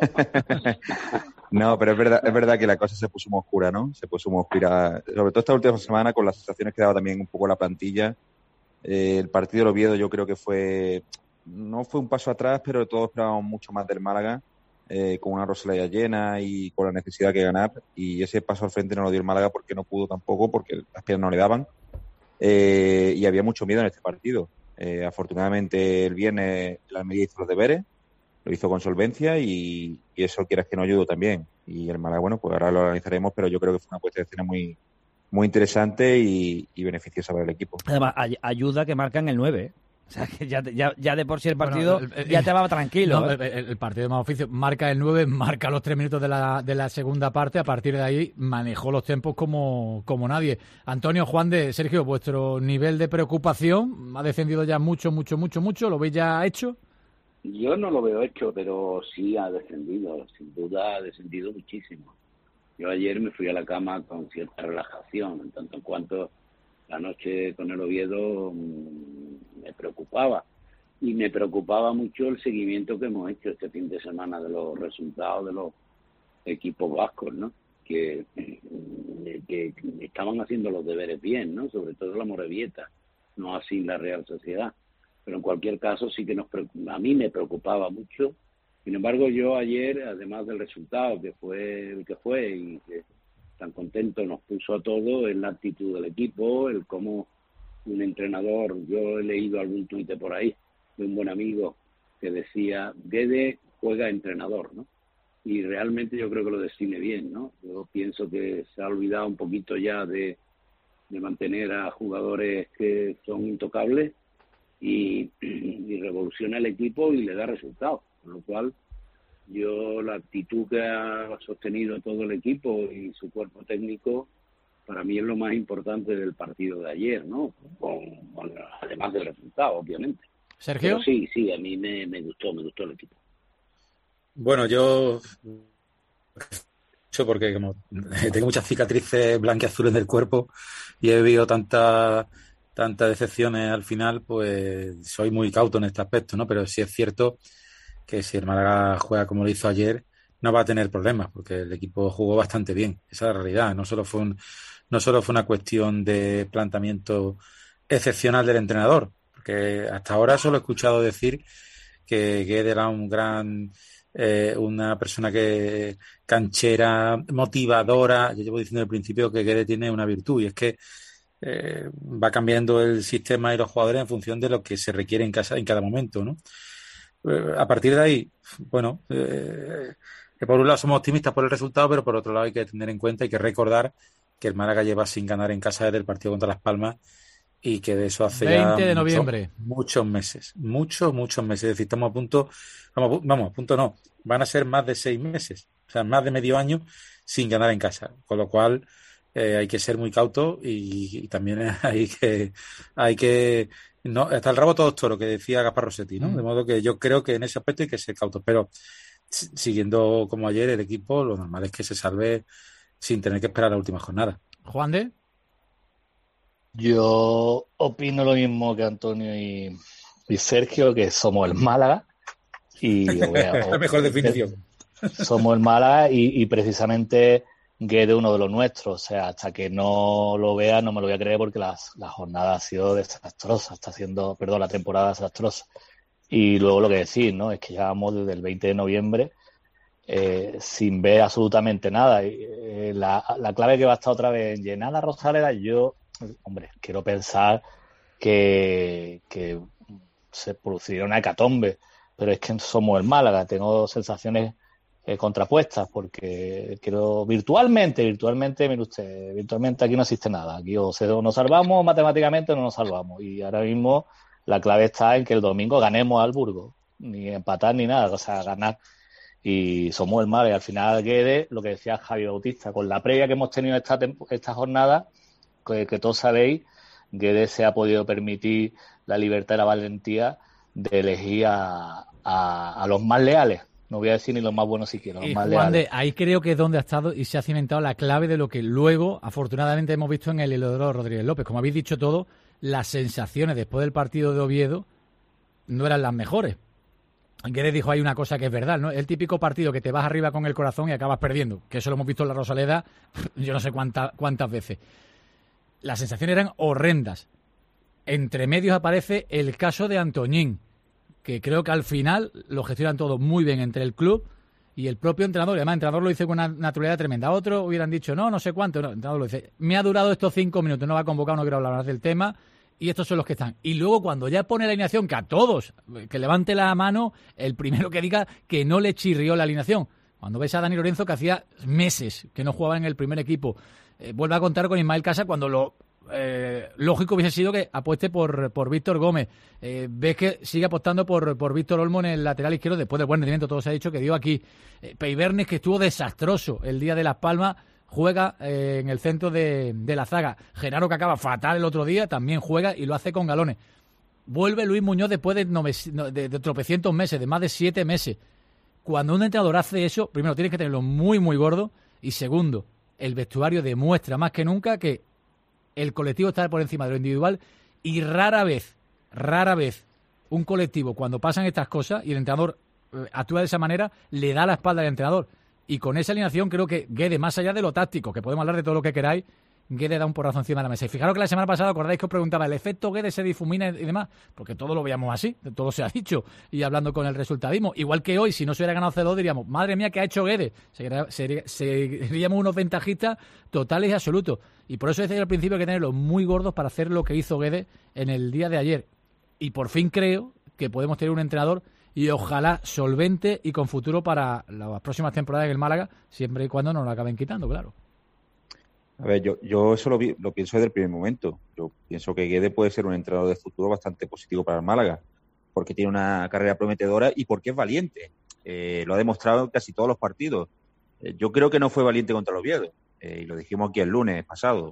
Speaker 10: No, pero es verdad que la cosa se puso muy oscura, ¿no? Se puso muy oscura, sobre todo esta última semana, con las sensaciones que daba también un poco la plantilla. El partido del Oviedo yo creo que no fue un paso atrás, pero todos esperábamos mucho más del Málaga, con una Rosaleda llena y con la necesidad de ganar, y ese paso al frente no lo dio el Málaga porque no pudo tampoco, porque las piernas no le daban, y había mucho miedo en este partido. Afortunadamente el viernes la Almería hizo los deberes, lo hizo con solvencia y eso quieras que no ayudó también. Y el Málaga, bueno, pues ahora lo analizaremos, pero yo creo que fue una puesta de escena muy interesante y beneficiosa para el equipo.
Speaker 23: Además, ayuda que marcan el 9, O sea, que ya de por sí el partido ya te va tranquilo.
Speaker 4: No, el partido de más oficio marca el 9, marca los 3 minutos de la segunda parte. A partir de ahí manejó los tiempos como nadie. Antonio, Juan de Sergio, vuestro nivel de preocupación ha descendido ya mucho. ¿Lo veis ya hecho?
Speaker 5: Yo no lo veo hecho, pero sí ha descendido. Sin duda ha descendido muchísimo. Yo ayer me fui a la cama con cierta relajación, en tanto en cuanto la noche con el Oviedo me preocupaba. Y me preocupaba mucho el seguimiento que hemos hecho este fin de semana de los resultados de los equipos vascos, ¿no? Que estaban haciendo los deberes bien, ¿no? Sobre todo la Morevieta, no así la Real Sociedad. Pero en cualquier caso sí que a mí me preocupaba mucho. Sin embargo, yo ayer, además del resultado que fue el que fue y que tan contento nos puso a todos, en la actitud del equipo, el cómo un entrenador, yo he leído algún tuite por ahí de un buen amigo que decía, Guede juega entrenador, ¿no? Y realmente yo creo que lo define bien, ¿no? Yo pienso que se ha olvidado un poquito ya de mantener a jugadores que son intocables y revoluciona el equipo y le da resultados, con lo cual yo la actitud que ha sostenido todo el equipo y su cuerpo técnico para mí es lo más importante del partido de ayer, ¿no? Además del resultado, obviamente.
Speaker 4: Sergio.
Speaker 5: Pero sí, a mí me gustó el equipo.
Speaker 10: Bueno, yo porque como tengo muchas cicatrices blanqueazules en el cuerpo y he vivido tantas decepciones al final, pues soy muy cauto en este aspecto, ¿no? Pero sí es cierto que si el Málaga juega como lo hizo ayer, no va a tener problemas, porque el equipo jugó bastante bien. Esa es la realidad. No solo fue una cuestión de planteamiento excepcional del entrenador, porque hasta ahora solo he escuchado decir que Guede era un gran
Speaker 14: una persona que canchera, motivadora. Yo llevo diciendo al principio que Guede tiene una virtud, y es que va cambiando el sistema y los jugadores en función de lo que se requiere en cada momento, ¿no? A partir de ahí, bueno, por un lado somos optimistas por el resultado, pero por otro lado hay que tener en cuenta, hay que recordar que el Málaga lleva sin ganar en casa desde el partido contra Las Palmas, y que de eso hace
Speaker 4: 20 de noviembre.
Speaker 14: Muchos meses. Es decir, estamos a punto, vamos, a punto no, van a ser más de 6 meses, o sea, más de medio año sin ganar en casa, con lo cual hay que ser muy cautos, y también hay que no, hasta el rabo todos toros, que decía Gaspar Rossetti, ¿no? De modo que yo creo que en ese aspecto hay que ser cautos, pero siguiendo como ayer el equipo, lo normal es que se salve sin tener que esperar la última jornada.
Speaker 4: Juan de.
Speaker 12: Yo opino lo mismo que Antonio y Sergio, que somos el Málaga. Y
Speaker 14: la mejor definición.
Speaker 12: Somos el Málaga, y precisamente Guede uno de los nuestros. O sea, hasta que no lo vea no me lo voy a creer, porque la jornada ha sido desastrosa. La temporada desastrosa. Y luego lo que decís, ¿no? Es que llevamos desde el 20 de noviembre sin ver absolutamente nada. La clave que va a estar otra vez en llenar la Rosaleda, yo, quiero pensar que se produciría una hecatombe, pero es que somos el Málaga. Tengo sensaciones contrapuestas, porque virtualmente, mire usted, virtualmente aquí no existe nada. Aquí o nos salvamos matemáticamente o no nos salvamos. Y ahora mismo la clave está en que el domingo ganemos al Burgos, ni empatar ni nada, o sea, ganar. Y somos el Málaga. Y al final Guede, lo que decía Javi Bautista, con la previa que hemos tenido esta jornada, que todos sabéis, Guede se ha podido permitir la libertad y la valentía de elegir a los más leales. No voy a decir ni los más buenos siquiera, los más leales.
Speaker 4: Ahí creo que es donde ha estado y se ha cimentado la clave de lo que luego, afortunadamente, hemos visto en el Heliodoro Rodríguez López. Como habéis dicho todo, las sensaciones después del partido de Oviedo no eran las mejores. Guede dijo ahí una cosa que es verdad, ¿no? El típico partido que te vas arriba con el corazón y acabas perdiendo, que eso lo hemos visto en la Rosaleda yo no sé cuántas veces. Las sensaciones eran horrendas. Entre medios aparece el caso de Antoñín, que creo que al final lo gestionan todo muy bien entre el club y el propio entrenador. Y además el entrenador lo dice con una naturalidad tremenda. Otros hubieran dicho, no sé cuánto. No, el entrenador lo dice, me ha durado estos 5 minutos, no va a convocar, no quiero hablar más del tema, y estos son los que están. Y luego cuando ya pone la alineación, que a todos, que levante la mano el primero que diga que no le chirrió la alineación. Cuando ves a Dani Lorenzo, que hacía meses que no jugaba en el primer equipo, vuelve a contar con Ismael Casa, cuando lo lógico hubiese sido que apueste por Víctor Gómez. Ves que sigue apostando por Víctor Olmo en el lateral izquierdo, después del buen rendimiento, todo se ha dicho, que dio aquí. Peibernes, que estuvo desastroso el día de Las Palmas, juega en el centro de la zaga. Genaro, que acaba fatal el otro día, también juega y lo hace con galones. Vuelve Luis Muñoz después de tropecientos meses, de más de 7 meses. Cuando un entrenador hace eso, primero tienes que tenerlo muy, muy gordo, y segundo, el vestuario demuestra más que nunca que el colectivo está por encima de lo individual, y rara vez, un colectivo, cuando pasan estas cosas y el entrenador actúa de esa manera, le da la espalda al entrenador. Y con esa alineación creo que Guede, más allá de lo táctico, que podemos hablar de todo lo que queráis, Guede da un porrazo encima de la mesa. Y fijaros que la semana pasada, acordáis que os preguntaba, ¿el efecto Guede se difumina y demás? Porque todo lo veíamos así, todo se ha dicho, y hablando con el resultadismo. Igual que hoy, si no se hubiera ganado C2, diríamos, madre mía, ¿qué ha hecho Guede? Seríamos unos ventajistas totales y absolutos. Y por eso decía al principio que hay que tenerlos muy gordos para hacer lo que hizo Guede en el día de ayer. Y por fin creo que podemos tener un entrenador, y ojalá solvente y con futuro para las próximas temporadas en el Málaga, siempre y cuando no lo acaben quitando, claro.
Speaker 10: A ver, yo eso lo pienso desde el primer momento. Yo pienso que Guede puede ser un entrenador de futuro bastante positivo para el Málaga, porque tiene una carrera prometedora y porque es valiente. Lo ha demostrado en casi todos los partidos. Yo creo que no fue valiente contra el Oviedo, y lo dijimos aquí el lunes pasado.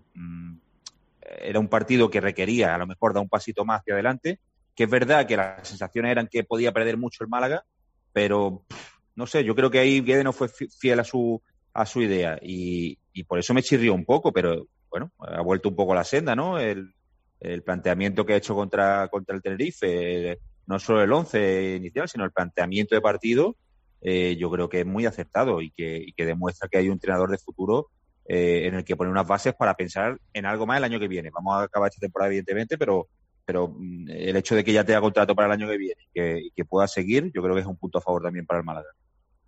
Speaker 10: Era un partido que requería a lo mejor dar un pasito más hacia adelante, que es verdad que las sensaciones eran que podía perder mucho el Málaga, pero no sé, yo creo que ahí Guede no fue fiel a su idea, y por eso me chirrió un poco, pero bueno, ha vuelto un poco a la senda, ¿no? El planteamiento que ha hecho contra el Tenerife, no solo el 11 inicial, sino el planteamiento de partido, yo creo que es muy acertado y que demuestra que hay un entrenador de futuro en el que pone unas bases para pensar en algo más el año que viene. Vamos a acabar esta temporada, evidentemente, pero el hecho de que ya tenga contrato para el año que viene y que pueda seguir, yo creo que es un punto a favor también para el Málaga.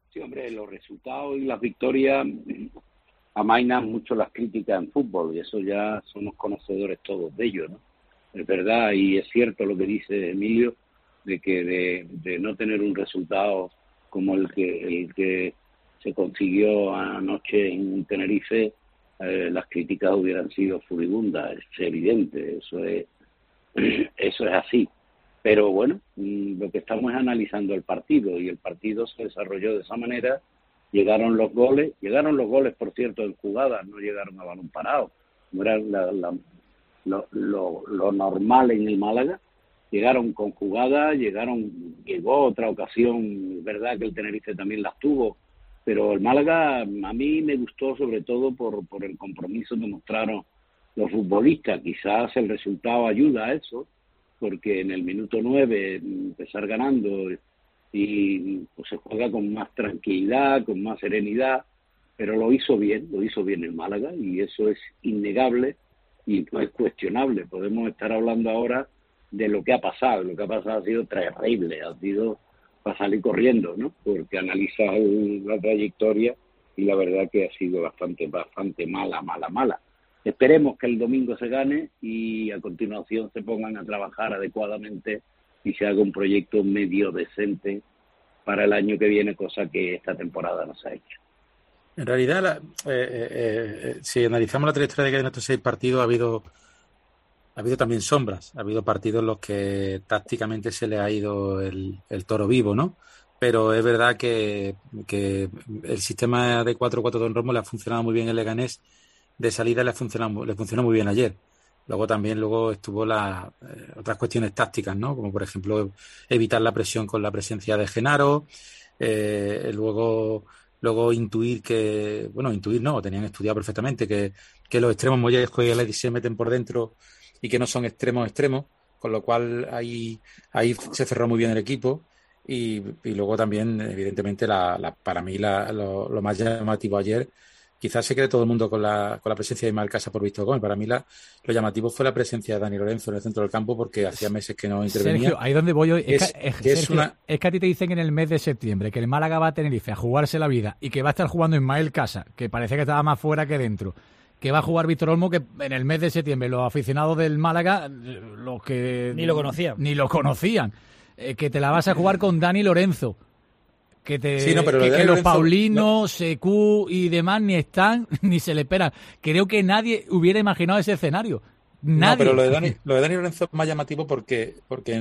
Speaker 5: Sí, hombre, los resultados y las victorias amainan mucho las críticas en fútbol, y eso ya somos conocedores todos de ello, ¿no? Es verdad, y es cierto lo que dice Emilio, de que de no tener un resultado como el que se consiguió anoche en Tenerife, las críticas hubieran sido furibundas, es evidente, eso es así. Pero bueno, lo que estamos es analizando el partido, y el partido se desarrolló de esa manera. Llegaron los goles, por cierto, en jugadas, no llegaron a balón parado, no era lo normal en el Málaga. Llegaron con jugadas, llegó otra ocasión, es verdad que el Tenerife también las tuvo, pero el Málaga a mí me gustó sobre todo por el compromiso que mostraron los futbolistas. Quizás el resultado ayuda a eso, porque en el minuto 9 empezar ganando y pues se juega con más tranquilidad, con más serenidad, pero lo hizo bien el Málaga, y eso es innegable y no es cuestionable. Podemos estar hablando ahora de lo que ha pasado. Lo que ha pasado ha sido terrible, ha sido para salir corriendo, ¿no? Porque analizas la trayectoria y la verdad que ha sido bastante mala. Esperemos que el domingo se gane y a continuación se pongan a trabajar adecuadamente y se haga un proyecto medio decente para el año que viene, cosa que esta temporada no se ha hecho.
Speaker 14: En realidad, si analizamos la trayectoria de estos 6 partidos, ha habido también sombras. Ha habido partidos en los que tácticamente se le ha ido el toro vivo, ¿no? Pero es verdad que el sistema de 4-4-2 en Romo le ha funcionado muy bien en Leganés. De salida le funcionó muy bien ayer. Luego estuvo otras cuestiones tácticas, ¿no? Como por ejemplo evitar la presión con la presencia de Genaro, luego intuir tenían estudiado perfectamente que los extremos Mollesco y Alexis se meten por dentro y que no son extremos, con lo cual ahí se cerró muy bien el equipo. Y luego también, evidentemente, para mí lo más llamativo ayer, quizás se quede todo el mundo con la presencia de Ismael Casa por Víctor Gómez. Para mí lo llamativo fue la presencia de Dani Lorenzo en el centro del campo, porque hacía meses que no intervenía.
Speaker 4: Sergio, ahí donde voy hoy es que a ti te dicen en el mes de septiembre que el Málaga va a Tenerife a jugarse la vida y que va a estar jugando Ismael Casa, que parecía que estaba más fuera que dentro, que va a jugar Víctor Olmo, que en el mes de septiembre los aficionados del Málaga, los que
Speaker 23: ni lo conocían,
Speaker 4: que te la vas a jugar con Dani Lorenzo, que los
Speaker 14: Lorenzo,
Speaker 4: Paulino, Secú y demás ni están ni se le esperan. Creo que nadie hubiera imaginado ese escenario. Nadie.
Speaker 14: No, pero lo de Dani Lorenzo es más llamativo porque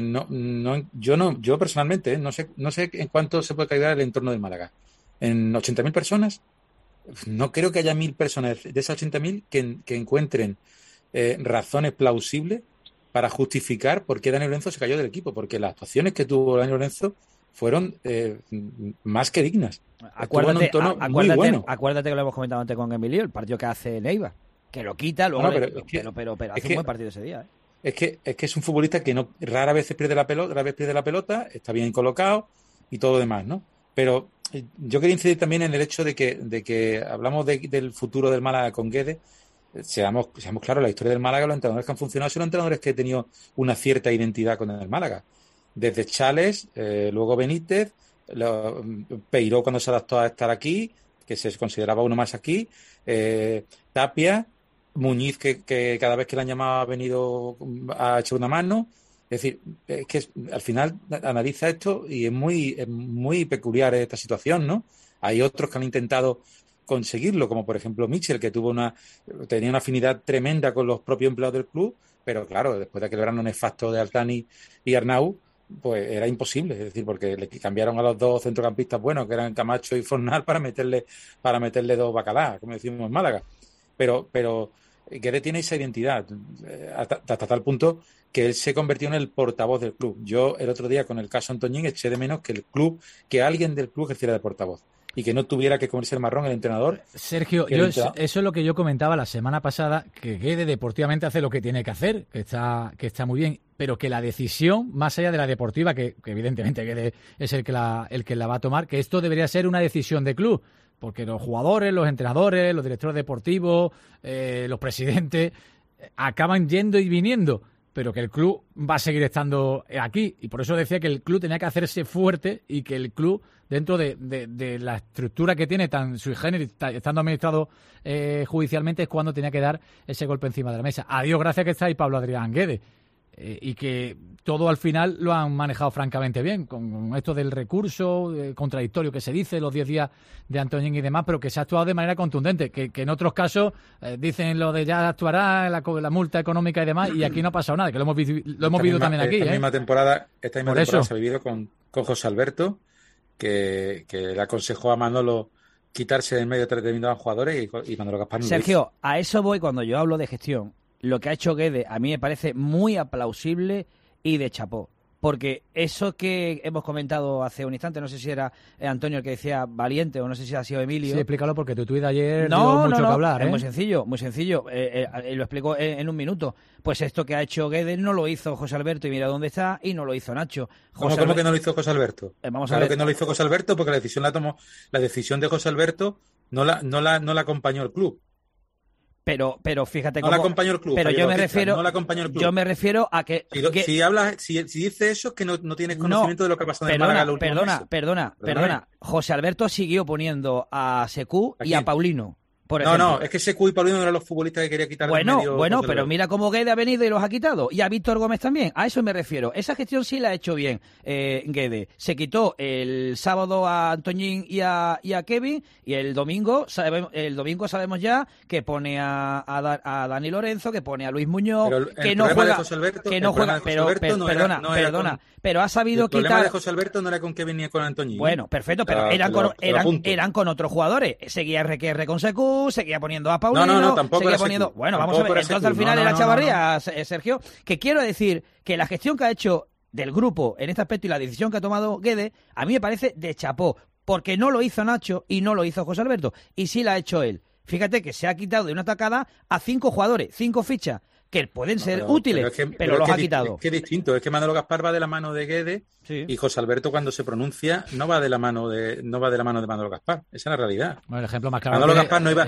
Speaker 14: yo personalmente no sé en cuánto se puede calcular el entorno del Málaga. ¿En 80.000 personas? No creo que haya 1.000 personas de esas 80.000 que encuentren razones plausibles para justificar por qué Dani Lorenzo se cayó del equipo, porque las actuaciones que tuvo Dani Lorenzo fueron más que dignas.
Speaker 23: Acuérdate,
Speaker 14: en un tono muy bueno.
Speaker 23: Acuérdate que lo hemos comentado antes con Emilio, el partido que hace Neiva, que lo quita, luego pero hace un buen partido ese día.
Speaker 14: Es que es un futbolista que rara vez pierde la pelota, está bien colocado y todo lo demás, ¿no? Pero yo quería incidir también en el hecho de que hablamos del futuro del Málaga con Guedes. Seamos claros, la historia del Málaga, los entrenadores que han funcionado son entrenadores que han tenido una cierta identidad con el Málaga. Desde Chales, luego Benítez, Peiró cuando se adaptó a estar aquí, que se consideraba uno más aquí, Tapia, Muñiz, que cada vez que le han llamado ha hecho una mano. Es decir, es que al final analiza esto y es muy peculiar esta situación, ¿no? Hay otros que han intentado conseguirlo, como por ejemplo Michel, que tenía una afinidad tremenda con los propios empleados del club, pero claro, después de aquel verano nefasto de Altani y Arnau, pues era imposible, es decir, porque le cambiaron a los dos centrocampistas buenos, que eran Camacho y Fornal, para meterle 2 bacalá, como decimos en Málaga. Pero Guedes tiene esa identidad, hasta tal punto que él se convirtió en el portavoz del club. Yo el otro día con el caso Antoñín eché de menos que alguien del club ejerciera de portavoz y que no tuviera que comerse el marrón el entrenador.
Speaker 4: Sergio, eso es lo que yo comentaba la semana pasada, que Guedes deportivamente hace lo que tiene que hacer, que está muy bien, pero que la decisión, más allá de la deportiva, que evidentemente Guedes es el que la va a tomar, que esto debería ser una decisión de club, porque los jugadores, los entrenadores, los directores deportivos, los presidentes, acaban yendo y viniendo. pero que el club va a seguir estando aquí. Y por eso decía que el club tenía que hacerse fuerte y que el club, dentro de la estructura que tiene tan sui generis, estando administrado judicialmente, es cuando tenía que dar ese golpe encima de la mesa. A Dios gracias que está ahí Pablo Adrián Guedes. Y que todo al final lo han manejado francamente bien, con esto del recurso contradictorio que se dice, los 10 días de Antoñín y demás, pero que se ha actuado de manera contundente, que en otros casos dicen lo de ya actuará, la multa económica y demás, y aquí no ha pasado nada, que lo hemos vivido también aquí.
Speaker 14: Esta misma temporada se ha vivido con José Alberto, que le aconsejó a Manolo quitarse del medio de determinados jugadores y Manolo Gaspar no lo hizo.
Speaker 23: Sergio, a eso voy cuando yo hablo de gestión. Lo que ha hecho Guedes a mí me parece muy aplausible y de chapó. Porque eso que hemos comentado hace un instante, no sé si era Antonio el que decía valiente o no sé si ha sido Emilio.
Speaker 4: Sí, explícalo porque tu tuit de ayer dio mucho que hablar.
Speaker 23: Es muy sencillo. Lo explico en un minuto. Pues esto que ha hecho Guedes no lo hizo José Alberto y mira dónde está, y no lo hizo Nacho.
Speaker 14: ¿Cómo que no lo hizo José Alberto?
Speaker 23: Vamos a ver.
Speaker 14: Que no lo hizo José Alberto porque la decisión de José Alberto no la acompañó el club.
Speaker 23: Pero fíjate
Speaker 14: cómo... No la acompañó el club.
Speaker 23: Pero yo me refiero...
Speaker 14: No la acompañó el club.
Speaker 23: Yo me refiero a que...
Speaker 14: Si dice eso es que no tienes conocimiento de lo que ha pasado en el Málaga los últimos meses.
Speaker 23: Perdona. José Alberto siguió poniendo a Secú y a Paulino.
Speaker 14: No, es que Secú y Paulino no eran los futbolistas que quería quitar del medio.
Speaker 23: Bueno, pero mira cómo Guedes ha venido y los ha quitado. Y a Víctor Gómez también. A eso me refiero. Esa gestión sí la ha hecho bien Guedes. Se quitó el sábado a Antoñín y a Kevin, y el domingo sabemos ya que pone a Dani Lorenzo, que pone a Luis Muñoz, que no juega. Perdona. Pero ha sabido quitar...
Speaker 14: El problema de José Alberto no era con Kevin ni con Antoñín.
Speaker 23: Bueno, perfecto, pero eran con otros jugadores. Seguía RQR con Secú, seguía poniendo a Paulino,
Speaker 14: no, tampoco
Speaker 23: seguía poniendo... Bueno, vamos a ver, entonces al final era chavarría, Sergio, que quiero decir que la gestión que ha hecho del grupo en este aspecto y la decisión que ha tomado Guedes, a mí me parece de chapó, porque no lo hizo Nacho y no lo hizo José Alberto, y sí la ha hecho él. Fíjate que se ha quitado de una tacada a 5 jugadores, 5 fichas, que pueden ser útiles, pero los ha quitado.
Speaker 14: Es que es distinto, es que Manolo Gaspar va de la mano de Guedes, y José Alberto cuando se pronuncia no va de la mano de Manolo Gaspar. Esa es la realidad.
Speaker 4: Bueno, el ejemplo más claro.
Speaker 14: Manolo Gaspar no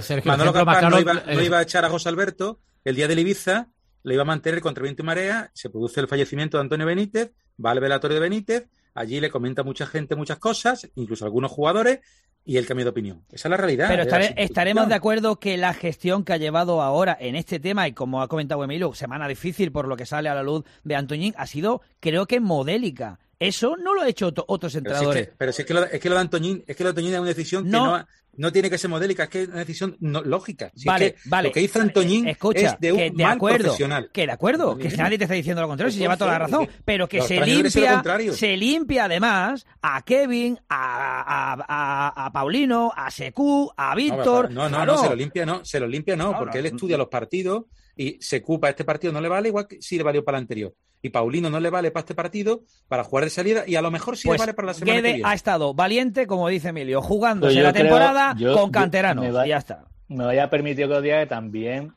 Speaker 14: iba a echar a José Alberto el día del Ibiza, le iba a mantener contra viento y marea, se produce el fallecimiento de Antonio Benítez, va al velatorio de Benítez, allí le comenta mucha gente muchas cosas, incluso algunos jugadores, y él cambia de opinión. Esa es la realidad.
Speaker 23: Pero estaremos de acuerdo que la gestión que ha llevado ahora en este tema, y como ha comentado Emilio, semana difícil por lo que sale a la luz de Antoñín, ha sido, creo que modélica. Eso no lo ha hecho otros entrenadores.
Speaker 14: Pero es que lo de Antoñín es una decisión que no tiene que ser modélica, es que es una decisión lógica.
Speaker 23: Vale.
Speaker 14: Lo que hizo Antoñín es de un mal profesional.
Speaker 23: Que de acuerdo, que nadie te está diciendo lo contrario, si lleva toda la razón, pero que se limpia además a Kevin, a Paulino, a Secú, a Víctor.
Speaker 14: No, se lo limpia, porque él estudia los partidos y Secú para este partido no le vale igual que si le valió para el anterior. Y Paulino no le vale para este partido, para jugar de salida, y a lo mejor sí le vale para la semana que viene.
Speaker 23: Ha estado valiente, como dice Emilio, jugándose la temporada con canteranos, y ya está.
Speaker 12: Me vaya a permitir que os diga que también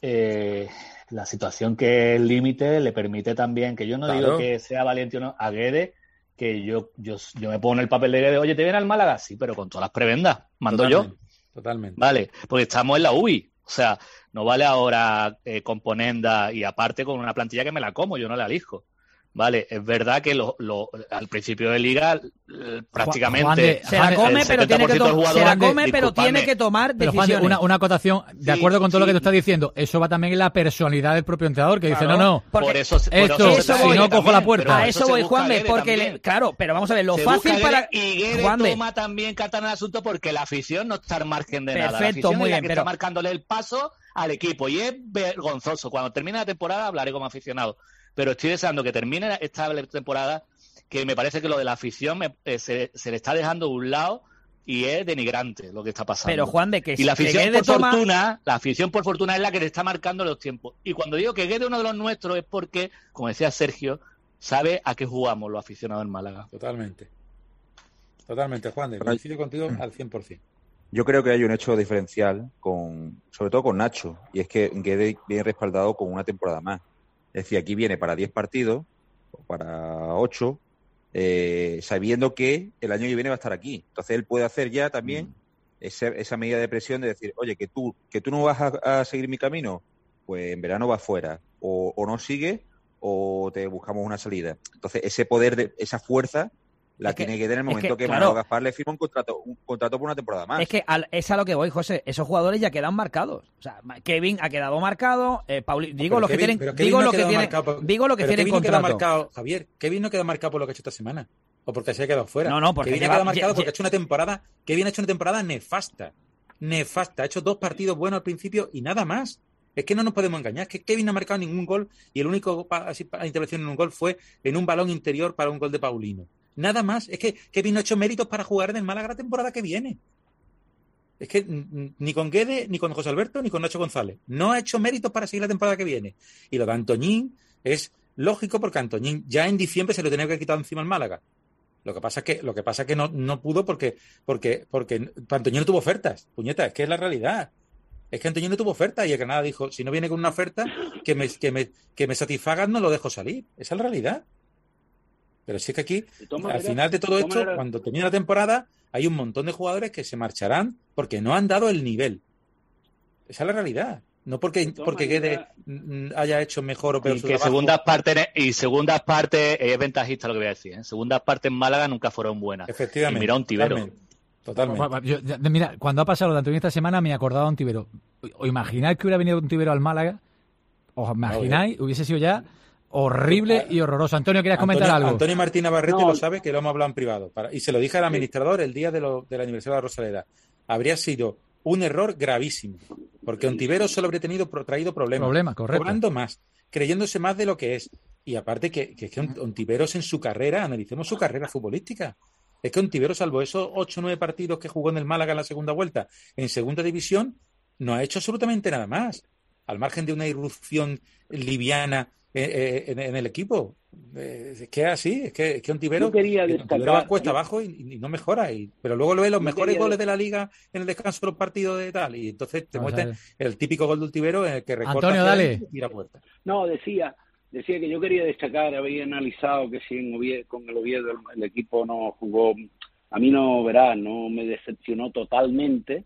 Speaker 12: la situación que el límite le permite también, que yo no digo que sea valiente o no, a Guedes, que yo me pongo en el papel de Guedes, oye, ¿te viene al Málaga? Sí, pero con todas las prebendas, mando yo.
Speaker 14: Totalmente.
Speaker 12: Vale, porque estamos en la UI. O sea, no vale ahora componenda y aparte con una plantilla que me la como, yo no la elijo. Vale, es verdad que al principio de liga prácticamente
Speaker 23: se la come, pero tiene que tomar decisiones.
Speaker 4: Juan, una acotación, de acuerdo con todo lo que tú estás diciendo, eso va también en la personalidad del propio entrenador, que dice, no,
Speaker 12: por eso
Speaker 4: si no cojo la puerta.
Speaker 23: A eso voy, Juanme, porque claro, pero vamos a ver, lo fácil para...
Speaker 12: Y Guedes toma también carta en el asunto porque la afición no está al margen de nada.
Speaker 23: Perfecto, muy bien,
Speaker 12: pero está marcándole el paso al equipo, y es vergonzoso. Cuando termine la temporada hablaré como aficionado. Pero estoy deseando que termine esta temporada, que me parece que lo de la afición se le está dejando de un lado y es denigrante lo que está pasando.
Speaker 23: Pero Juan, de que
Speaker 12: y la afición por fortuna es la que le está marcando los tiempos. Y cuando digo que Guedes es uno de los nuestros es porque, como decía Sergio, sabe a qué jugamos los aficionados en Málaga.
Speaker 14: Totalmente, Juan, coincido contigo al 100%.
Speaker 10: Yo creo que hay un hecho diferencial, sobre todo con Nacho, y es que Guedes viene respaldado con una temporada más. Es decir, aquí viene para 10 partidos, o para 8, sabiendo que el año que viene va a estar aquí. Entonces él puede hacer ya también esa medida de presión de decir, oye, que tú no vas a seguir mi camino, pues en verano vas fuera. O no sigues, o te buscamos una salida. Entonces, ese poder, esa fuerza la tiene que tener en el momento que
Speaker 23: claro,
Speaker 10: Manolo Gaspar le firma un contrato por una temporada más.
Speaker 23: Es que es a lo que voy, José. Esos jugadores ya quedan marcados. O sea, Kevin ha quedado marcado. Digo lo que tienen contrato.
Speaker 14: Javier, Kevin no queda marcado por lo que ha hecho esta semana. O porque se ha quedado fuera.
Speaker 23: No, porque
Speaker 14: Kevin ha quedado marcado porque ha hecho una temporada. Kevin ha hecho una temporada nefasta. Ha hecho 2 partidos buenos al principio y nada más. Es que no nos podemos engañar. Es que Kevin no ha marcado ningún gol y el único intervención en un gol fue en un balón interior para un gol de Paulino. Nada más. Es que Kevin no ha hecho méritos para jugar en el Málaga la temporada que viene. Es que ni con Guede, ni con José Alberto, ni con Nacho González. No ha hecho méritos para seguir la temporada que viene. Y lo de Antoñín es lógico porque Antoñín ya en diciembre se lo tenía que haber quitado encima al Málaga. Lo que pasa es que no pudo porque Antoñín no tuvo ofertas. Puñeta, es que es la realidad. Es que Antoñín no tuvo oferta y el Granada dijo, si no viene con una oferta que me satisfaga, no lo dejo salir. Esa es la realidad. Pero sí que aquí, al final de todo esto, cuando termine la temporada, hay un montón de jugadores que se marcharán porque no han dado el nivel. Esa es la realidad. No porque Guede haya hecho mejor o peor su trabajo.
Speaker 12: Segundas partes es ventajista lo que voy a decir. Segundas partes en Málaga nunca fueron buenas.
Speaker 14: Efectivamente.
Speaker 12: Y mira, Ontivero.
Speaker 14: Totalmente.
Speaker 4: Mira, cuando ha pasado lo de Antonio esta semana me he acordado de Ontivero. ¿Os imagináis que hubiera venido Ontivero al Málaga? ¿Os imagináis? Hubiese sido ya horrible y horroroso. Antonio, ¿querías comentar algo?
Speaker 14: Antonio Martín Navarrete lo sabe, que lo hemos hablado en privado. Y se lo dije al administrador el día del aniversario de la Rosaleda. Habría sido un error gravísimo. Porque Ontivero solo habría traído problemas.
Speaker 4: Correcto.
Speaker 14: Cobrando más, creyéndose más de lo que es. Y aparte que Ontiveros en su carrera, analicemos su carrera futbolística. Es que Ontivero, salvo esos 8 o 9 partidos que jugó en el Málaga en la segunda vuelta, en segunda división, no ha hecho absolutamente nada más. Al margen de una irrupción liviana en el equipo. Es que es así, es que Ontivero va cuesta abajo y no mejora. Pero luego lo ves los mejores goles de la liga en el descanso de los partidos de tal. Y entonces te muestran el típico gol de Ontivero en el que recorta
Speaker 4: Antonio, dale.
Speaker 14: y tira puerta.
Speaker 5: No, decía que yo quería destacar, había analizado que si con el Oviedo el equipo no jugó, a mí no me decepcionó totalmente,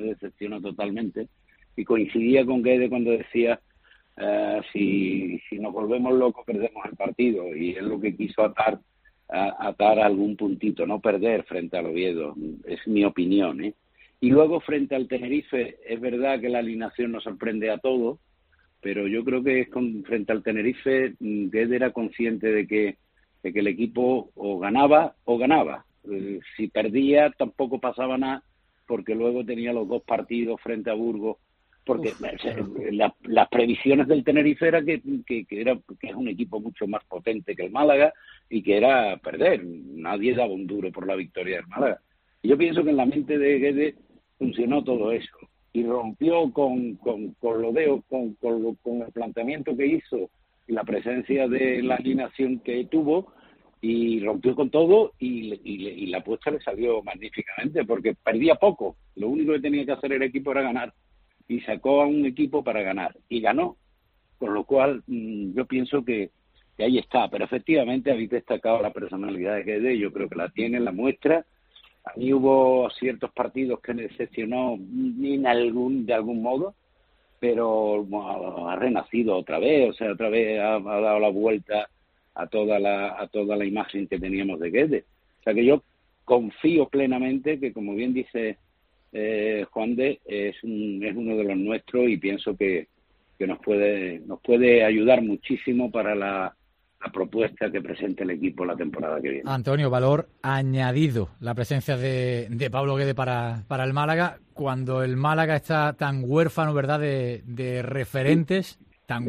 Speaker 5: y coincidía con Guede cuando decía si nos volvemos locos perdemos el partido, y es lo que quiso atar algún puntito, no perder frente al Oviedo, es mi opinión, ¿eh? Y luego frente al Tenerife, es verdad que la alineación nos sorprende a todos, pero yo creo que frente al Tenerife Guede era consciente de que el equipo o ganaba. Si perdía tampoco pasaba nada, porque luego tenía los 2 partidos frente a Burgos, porque las previsiones del Tenerife era que es un equipo mucho más potente que el Málaga y que era perder. Nadie daba un duro por la victoria del Málaga. Y yo pienso que en la mente de Guede funcionó todo eso. Y rompió con el planteamiento que hizo y la presencia de la alineación que tuvo, y rompió con todo y la apuesta le salió magníficamente, porque perdía poco. Lo único que tenía que hacer el equipo era ganar, y sacó a un equipo para ganar y ganó, con lo cual yo pienso que ahí está. Pero efectivamente habéis destacado la personalidad de Guede, yo creo que la tiene, la muestra. A mí hubo ciertos partidos que me decepcionó de algún modo, pero ha renacido otra vez, otra vez ha dado la vuelta a toda la imagen que teníamos de Guede. O sea que yo confío plenamente que, como bien dice Juan de, es uno de los nuestros, y pienso que nos puede ayudar muchísimo para la propuesta que presente el equipo la temporada que viene.
Speaker 4: Antonio, valor añadido la presencia de Pablo Guede para el Málaga, cuando el Málaga está tan huérfano, ¿verdad?, de referentes,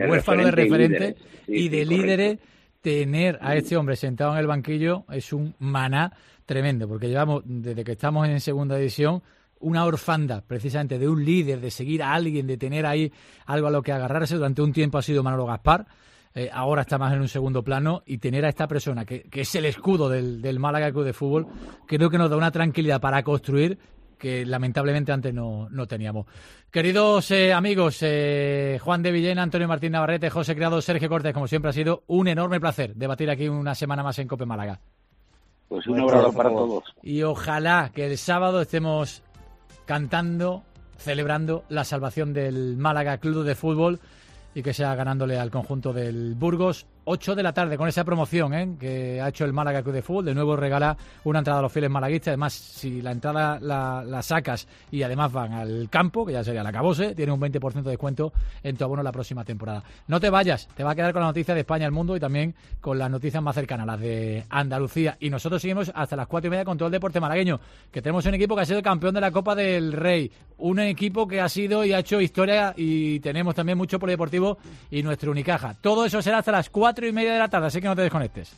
Speaker 4: y de líderes. Tener a este hombre sentado en el banquillo es un maná tremendo, porque llevamos, desde que estamos en segunda división, una orfandad precisamente de un líder, de seguir a alguien, de tener ahí algo a lo que agarrarse. Durante un tiempo ha sido Manolo Gaspar, ahora está más en un segundo plano, y tener a esta persona que es el escudo del Málaga Club de Fútbol, creo que nos da una tranquilidad para construir que lamentablemente antes no teníamos. Queridos amigos, Juan de Villena, Antonio Martín Navarrete, José Criado, Sergio Cortés, como siempre ha sido un enorme placer debatir aquí una semana más en COPE Málaga.
Speaker 5: Pues un abrazo para todos.
Speaker 4: Y ojalá que el sábado estemos cantando, celebrando la salvación del Málaga Club de Fútbol, y que sea ganándole al conjunto del Burgos 8 de la tarde, con esa promoción que ha hecho el Málaga Club de Fútbol. De nuevo regala una entrada a los fieles malaguistas. Además, si la entrada la sacas y además van al campo, que ya sería el acabose, tiene un 20% de descuento en tu abono la próxima temporada. No te vayas, te va a quedar con la noticia de España, el mundo y también con las noticias más cercanas, las de Andalucía. Y nosotros seguimos hasta las 4:30 con todo el deporte malagueño, que tenemos un equipo que ha sido campeón de la Copa del Rey, un equipo que ha sido y ha hecho historia, y tenemos también mucho polideportivo y nuestro Unicaja. Todo eso será hasta las 4:30 de la tarde, así que no te desconectes.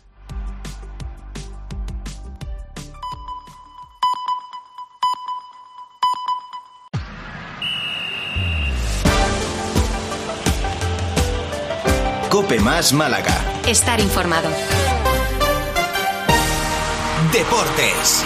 Speaker 1: Cope Más Málaga.
Speaker 13: Estar informado.
Speaker 1: Deportes.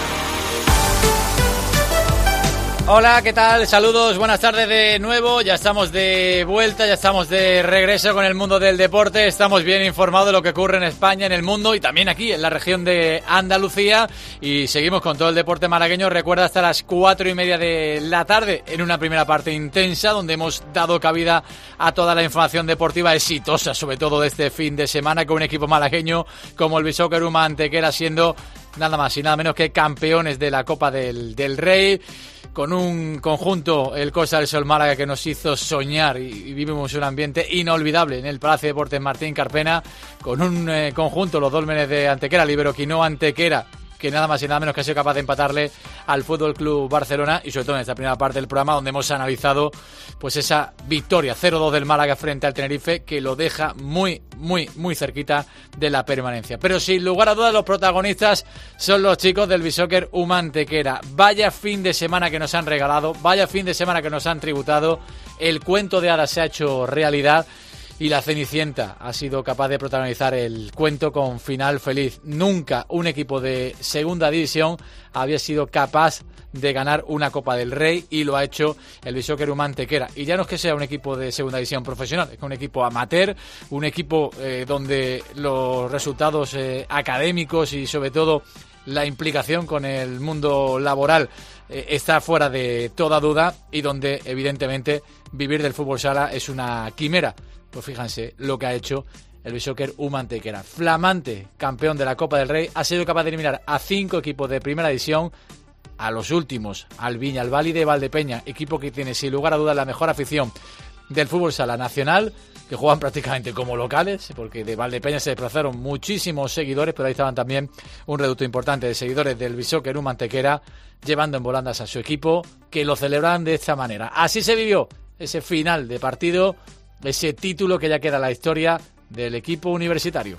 Speaker 4: Hola, ¿qué tal? Saludos, buenas tardes de nuevo. Ya estamos de vuelta, ya estamos de regreso con el mundo del deporte. Estamos bien informados de lo que ocurre en España, en el mundo y también aquí en la región de Andalucía. Y seguimos con todo el deporte malagueño. Recuerda, hasta las 4:30 de la tarde en una primera parte intensa donde hemos dado cabida a toda la información deportiva exitosa, sobre todo de este fin de semana, con un equipo malagueño como el Bisóquer Uma Antequera siendo nada más y nada menos que campeones de la Copa del Rey, con un conjunto, el Costa del Sol Málaga, que nos hizo soñar y vivimos un ambiente inolvidable en el Palacio de Deportes Martín Carpena, con un conjunto, los dólmenes de Antequera, Libero Quinoa Antequera, que nada más y nada menos que ha sido capaz de empatarle al Fútbol Club Barcelona, y sobre todo en esta primera parte del programa donde hemos analizado pues esa victoria 0-2 del Málaga frente al Tenerife, que lo deja muy cerquita de la permanencia. Pero sin lugar a dudas los protagonistas son los chicos del Bisóquer Uma Antequera. Vaya fin de semana que nos han regalado, vaya fin de semana que nos han tributado. El cuento de hadas se ha hecho realidad y la Cenicienta ha sido capaz de protagonizar el cuento con final feliz. Nunca un equipo de segunda división había sido capaz de ganar una Copa del Rey, y lo ha hecho el Bisóquer Uma Antequera. Y ya no es que sea un equipo de segunda división profesional, es que un equipo amateur, un equipo donde los resultados académicos y sobre todo la implicación con el mundo laboral está fuera de toda duda, y donde evidentemente vivir del fútbol sala es una quimera. Pues fíjense lo que ha hecho el Bisóquer Uma Antequera. Flamante campeón de la Copa del Rey, ha sido capaz de eliminar a 5 equipos de primera división, a los últimos, al Viña, al Valli de Valdepeña, equipo que tiene sin lugar a dudas la mejor afición del fútbol sala nacional, que juegan prácticamente como locales, porque de Valdepeña se desplazaron muchísimos seguidores, pero ahí estaban también un reducto importante de seguidores del Bisóquer Uma Antequera, llevando en volandas a su equipo, que lo celebran de esta manera. Así se vivió ese final de partido, ese título que ya queda en la historia del equipo universitario.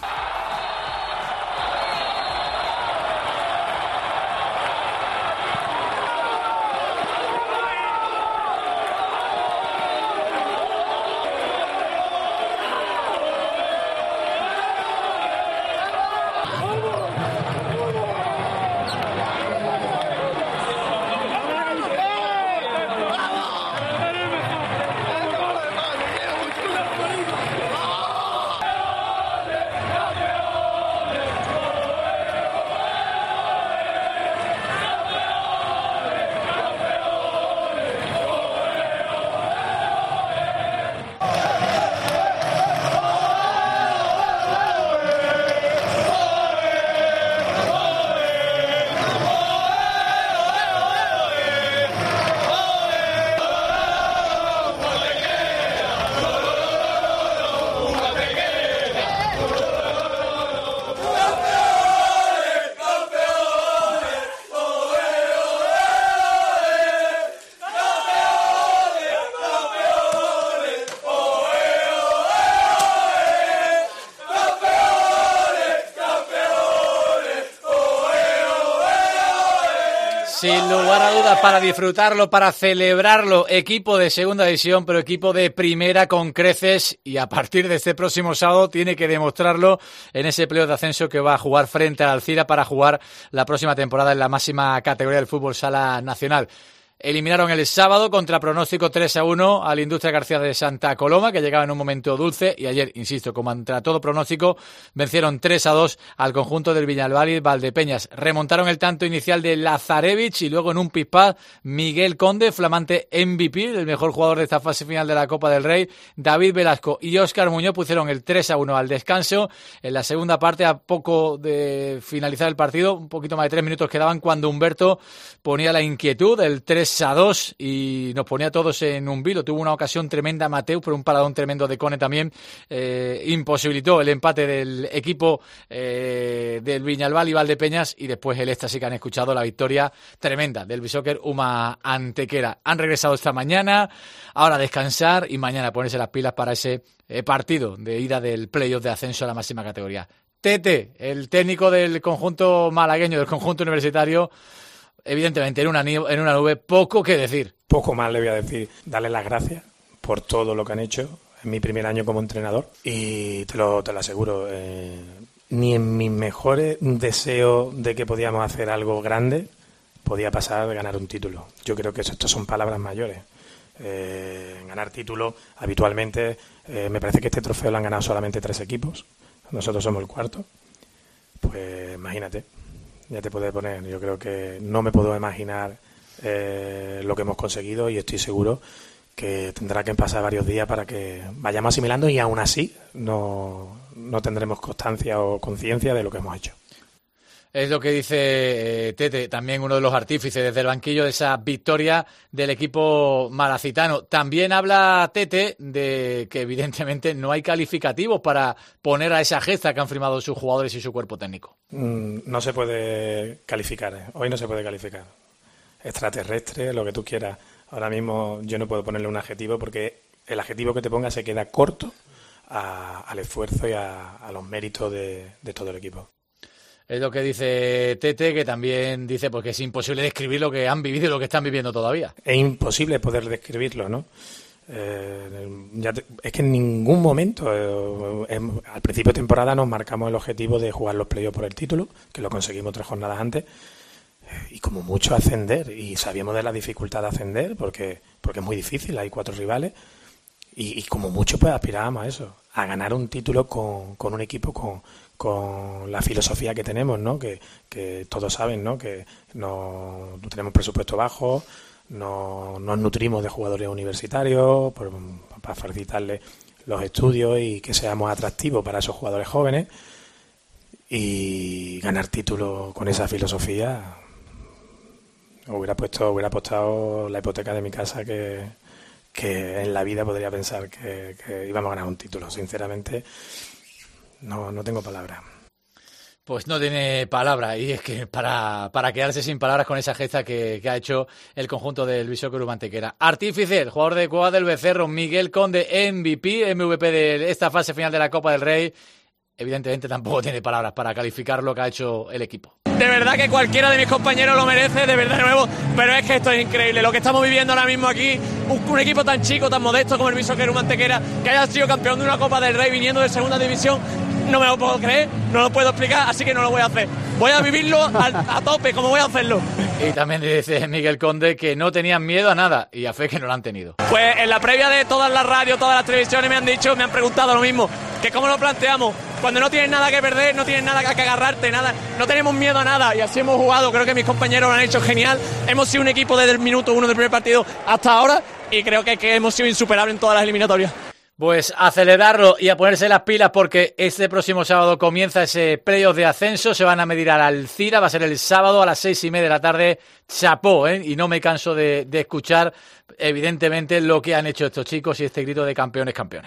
Speaker 4: Sin lugar a dudas, para disfrutarlo, para celebrarlo, equipo de segunda división, pero equipo de primera con creces, y a partir de este próximo sábado tiene que demostrarlo en ese playoff de ascenso que va a jugar frente al Alcira para jugar la próxima temporada en la máxima categoría del fútbol sala nacional. eliminaron el sábado contra pronóstico 3-1 al Industria García de Santa Coloma, que llegaba en un momento dulce, y ayer, insisto, como contra todo pronóstico, vencieron 3-2 al conjunto del Viñalbal y Valdepeñas. Remontaron el tanto inicial de Lazarevich y luego en un pispás Miguel Conde, flamante MVP, el mejor jugador de esta fase final de la Copa del Rey. David Velasco y Óscar Muñoz pusieron el 3-1 al descanso. En la segunda parte, a poco de finalizar el partido, un poquito más de 3 minutos quedaban, cuando Humberto ponía la inquietud, el 3-2, y nos ponía a todos en un vilo. Tuvo una ocasión tremenda Mateus, pero un paradón tremendo de Cone también imposibilitó el empate del equipo del Viñalbal y Valdepeñas, y después el éxtasis que han escuchado, la victoria tremenda del Bisóquer Uma Antequera. Han regresado esta mañana, ahora a descansar y mañana ponerse las pilas para ese partido de ida del playoff de ascenso a la máxima categoría. Tete, el técnico del conjunto malagueño, del conjunto universitario, evidentemente en una nube, poco que decir.
Speaker 15: Poco más le voy a decir. Darle las gracias por todo lo que han hecho en mi primer año como entrenador, y te lo aseguro, ni en mis mejores deseos de que podíamos hacer algo grande podía pasar de ganar un título. Yo creo que esto son palabras mayores. Ganar títulos habitualmente, me parece que este trofeo lo han ganado solamente 3 equipos. Nosotros somos el cuarto. Pues imagínate, ya te puedes poner. Yo creo que no me puedo imaginar lo que hemos conseguido, y estoy seguro que tendrá que pasar varios días para que vayamos asimilando, y aún así no tendremos constancia o conciencia de lo que hemos hecho.
Speaker 4: Es lo que dice Tete, también uno de los artífices desde el banquillo de esa victoria del equipo malacitano. También habla Tete de que evidentemente no hay calificativos para poner a esa gesta que han firmado sus jugadores y su cuerpo técnico.
Speaker 15: No se puede calificar, hoy no se puede calificar. Extraterrestre, lo que tú quieras. Ahora mismo yo no puedo ponerle un adjetivo, porque el adjetivo que te ponga se queda corto al esfuerzo y a los méritos de todo el equipo.
Speaker 4: Es lo que dice Tete, que también dice pues que es imposible describir lo que han vivido y lo que están viviendo todavía.
Speaker 15: Es imposible poder describirlo, ¿no? Es que en ningún momento, al principio de temporada nos marcamos el objetivo de jugar los playoffs por el título, que lo conseguimos 3 jornadas antes, y como mucho ascender, y sabíamos de la dificultad de ascender, porque es muy difícil, hay 4 rivales, y como mucho pues aspirábamos a eso, a ganar un título con un equipo con la filosofía que tenemos, ¿no? Que todos saben, ¿no? Que no tenemos presupuesto bajo, no nos nutrimos de jugadores universitarios para facilitarles los estudios y que seamos atractivos para esos jugadores jóvenes, y ganar títulos con esa filosofía. Hubiera apostado la hipoteca de mi casa que en la vida podría pensar que íbamos a ganar un título. Sinceramente, no tengo palabras.
Speaker 4: Pues no tiene palabra, y es que para quedarse sin palabras con esa gesta que ha hecho el conjunto del Bisóquer Uma Antequera. Artífice, el jugador de Cueva del Becerro, Miguel Conde, MVP de esta fase final de la Copa del Rey. Evidentemente tampoco tiene palabras para calificar lo que ha hecho el equipo.
Speaker 16: De verdad que cualquiera de mis compañeros lo merece, de verdad de nuevo, pero es que esto es increíble. Lo que estamos viviendo ahora mismo aquí, un equipo tan chico, tan modesto como el Bisóquer Uma Antequera, que haya sido campeón de una Copa del Rey viniendo de segunda división, no me lo puedo creer, no lo puedo explicar, así que no lo voy a hacer. Voy a vivirlo a tope, como voy a hacerlo.
Speaker 4: Y también dice Miguel Conde que no tenían miedo a nada, y a fe que no lo han tenido.
Speaker 16: Pues en la previa de todas las radios, todas las televisiones me han preguntado lo mismo, que cómo lo planteamos. Cuando no tienes nada que perder, no tienes nada que agarrarte, nada, no tenemos miedo a nada, y así hemos jugado. Creo que mis compañeros lo han hecho genial. Hemos sido un equipo desde el minuto 1 del primer partido hasta ahora, y creo que hemos sido insuperables en todas las eliminatorias.
Speaker 4: Pues a acelerarlo y a ponerse las pilas, porque este próximo sábado comienza ese playoff de ascenso. Se van a medir al Alcira, va a ser el sábado a las 6:30 de la tarde. Chapó, y no me canso de escuchar evidentemente lo que han hecho estos chicos y este grito de campeones, campeones.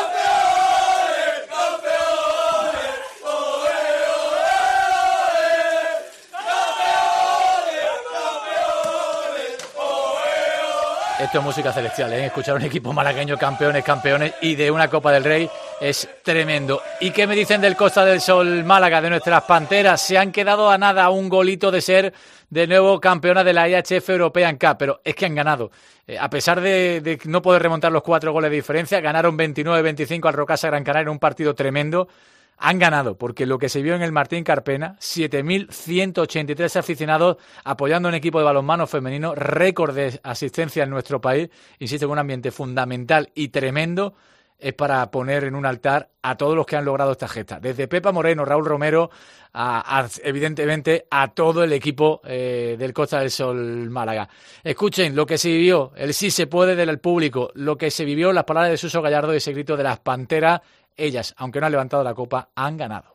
Speaker 4: Esto es música celestial, escuchar a un equipo malagueño campeones y de una Copa del Rey es tremendo. ¿Y qué me dicen del Costa del Sol Málaga, de nuestras Panteras? Se han quedado a nada, a un golito de ser de nuevo campeona de la IHF European Cup, pero es que han ganado. A pesar de no poder remontar los 4 goles de diferencia, ganaron 29-25 al Rocasa Gran Canaria en un partido tremendo. Han ganado, porque lo que se vio en el Martín Carpena, 7.183 aficionados apoyando a un equipo de balonmano femenino, récord de asistencia en nuestro país, insisto, con un ambiente fundamental y tremendo, es para poner en un altar a todos los que han logrado esta gesta. Desde Pepa Moreno, Raúl Romero, evidentemente a todo el equipo del Costa del Sol Málaga. Escuchen lo que se vivió, el sí se puede del público, lo que se vivió, las palabras de Suso Gallardo y ese grito de las Panteras. Ellas, aunque no han levantado la copa, han ganado.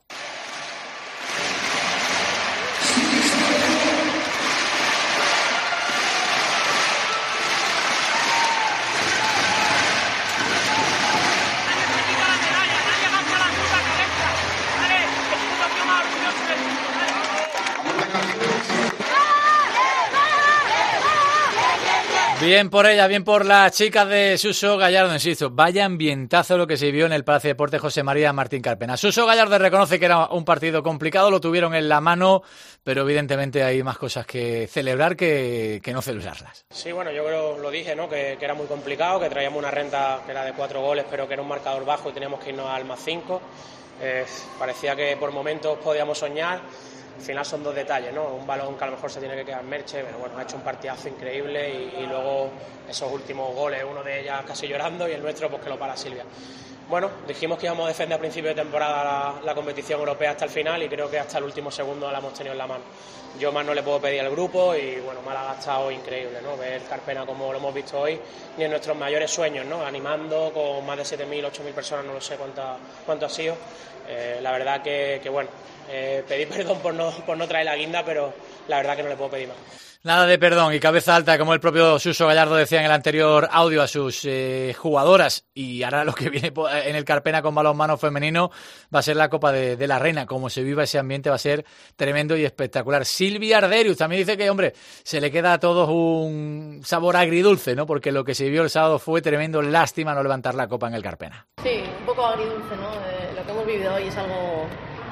Speaker 4: Bien por ella, bien por las chicas de Suso Gallardo, insisto, vaya ambientazo lo que se vio en el Palacio de Deportes José María Martín Carpena. Suso Gallardo reconoce que era un partido complicado, lo tuvieron en la mano, pero evidentemente hay más cosas que celebrar que no celebrarlas.
Speaker 17: Sí, bueno, yo creo, lo dije, ¿no? Que era muy complicado, que traíamos una renta que era de 4 goles, pero que era un marcador bajo y teníamos que irnos al más 5. Parecía que por momentos podíamos soñar. Al final son 2 detalles, ¿no? Un balón que a lo mejor se tiene que quedar Merche, pero bueno, ha hecho un partidazo increíble y luego esos últimos goles, uno de ellas casi llorando y el nuestro pues que lo para Silvia. Bueno, dijimos que íbamos a defender a principio de temporada la competición europea hasta el final y creo que hasta el último segundo la hemos tenido en la mano. Yo más no le puedo pedir al grupo y bueno, Málaga ha estado increíble, ¿no? Ver Carpena como lo hemos visto hoy, ni en nuestros mayores sueños, ¿no? Animando con más de 7.000, 8.000 personas, no lo sé cuánto ha sido. La verdad que bueno, pedí perdón por no traer la guinda, pero la verdad que no le puedo pedir más.
Speaker 4: Nada de perdón y cabeza alta, como el propio Suso Gallardo decía en el anterior audio a sus jugadoras. Y ahora lo que viene en el Carpena con balonmano femenino va a ser la Copa de la Reina. Como se viva ese ambiente va a ser tremendo y espectacular. Silvia Arderius también dice que, hombre, se le queda a todos un sabor agridulce, ¿no? Porque lo que se vivió el sábado fue tremendo. Lástima no levantar la Copa en el Carpena.
Speaker 19: Sí, un poco agridulce, ¿no? Lo que hemos vivido hoy es algo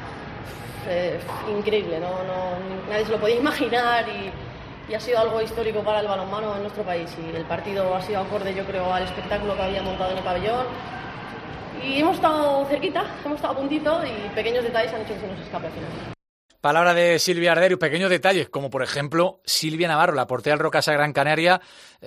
Speaker 19: increíble, ¿no? Nadie se lo podía imaginar y ha sido algo histórico para el balonmano en nuestro país y el partido ha sido acorde, yo creo, al espectáculo que había montado en el pabellón y hemos estado cerquita, hemos estado a puntito y pequeños detalles han hecho que se nos escape al final.
Speaker 4: Palabra de Silvia Arderius, pequeños detalles, como por ejemplo Silvia Navarro, la portera del Rocasa Gran Canaria,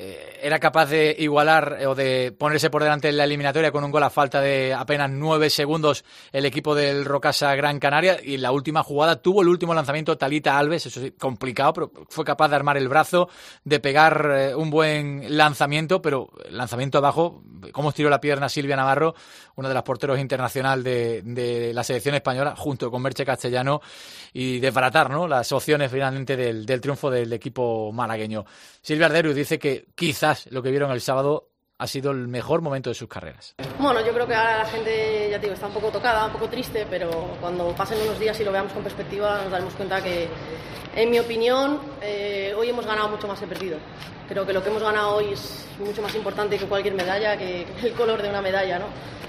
Speaker 4: era capaz de igualar o de ponerse por delante en la eliminatoria con un gol a falta de apenas 9 segundos el equipo del Rocasa Gran Canaria y en la última jugada tuvo el último lanzamiento Talita Alves, eso sí, complicado, pero fue capaz de armar el brazo, de pegar un buen lanzamiento, pero el lanzamiento abajo, cómo estiró la pierna Silvia Navarro, uno de los porteros internacional de la selección española, junto con Merche Castellano, y desbaratar, ¿no?, las opciones finalmente del triunfo del equipo malagueño. Silvia Arderius dice que quizás lo que vieron el sábado ha sido el mejor momento de sus carreras.
Speaker 19: Bueno, yo creo que ahora la gente, ya te digo, está un poco tocada, un poco triste, pero cuando pasen unos días y lo veamos con perspectiva nos daremos cuenta que, en mi opinión, hoy hemos ganado mucho más que perdido. Creo que lo que hemos ganado hoy es mucho más importante que cualquier medalla, que el color de una medalla, ¿no?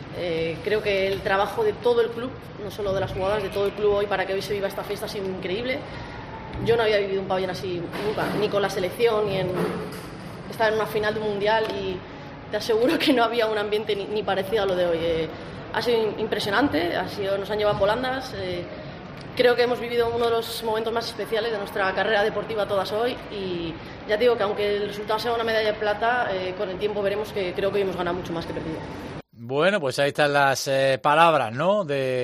Speaker 19: Creo que el trabajo de todo el club, no solo de las jugadoras, de todo el club hoy para que hoy se viva esta fiesta ha sido increíble. Yo no había vivido un pabellón así nunca, ni con la selección, ni en estar en una final de un mundial y te aseguro que no había un ambiente ni parecido a lo de hoy. Ha sido impresionante, nos han llevado volandas. Creo que hemos vivido uno de los momentos más especiales de nuestra carrera deportiva todas hoy y ya digo que aunque el resultado sea una medalla de plata, con el tiempo veremos que creo que hoy hemos ganado mucho más que perdido.
Speaker 4: Bueno, pues ahí están las palabras, ¿no?,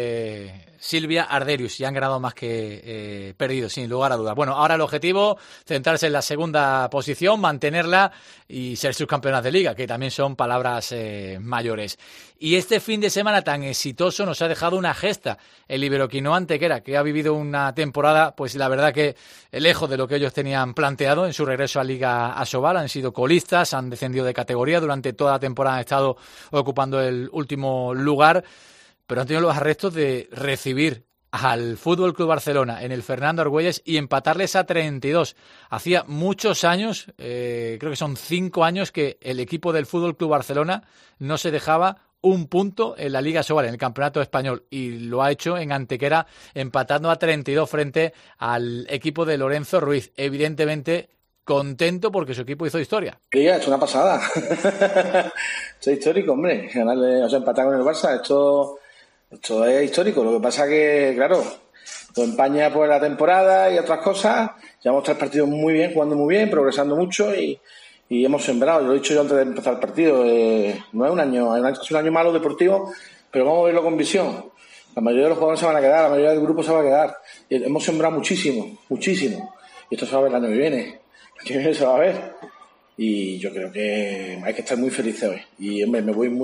Speaker 4: de Silvia Arderius, y han ganado más que perdido, sin lugar a dudas. Bueno, ahora el objetivo, centrarse en la segunda posición, mantenerla y ser subcampeonas de liga, que también son palabras mayores. Y este fin de semana tan exitoso nos ha dejado una gesta, el Iberoquinoa Antequera, que ha vivido una temporada, pues la verdad que lejos de lo que ellos tenían planteado en su regreso a Liga Asobal. Han sido colistas, han descendido de categoría, durante toda la temporada han estado ocupando el último lugar, pero han tenido los arrestos de recibir al Fútbol Club Barcelona en el Fernando Argüelles y empatarles a 32. Hacía muchos años, creo que son 5 años, que el equipo del Fútbol Club Barcelona no se dejaba un punto en la Liga Asobal, en el Campeonato Español, y lo ha hecho en Antequera, empatando a 32 frente al equipo de Lorenzo Ruiz. Evidentemente contento porque su equipo hizo historia.
Speaker 20: Sí, ha hecho una pasada. Es histórico, hombre. Ganarle, empatar con el Barça, esto
Speaker 18: Esto es histórico. Lo que pasa que, claro, lo empaña pues la temporada y otras cosas. Llevamos 3 partidos muy bien, jugando muy bien, progresando mucho y hemos sembrado. Yo lo he dicho yo antes de empezar el partido. No es un año malo deportivo, pero vamos a verlo con visión. La mayoría de los jugadores se van a quedar, la mayoría del grupo se va a quedar. Hemos sembrado muchísimo. Y esto se va a ver el año que viene. El año que viene se va a ver. Y yo creo que hay que estar muy felices hoy. Y hombre,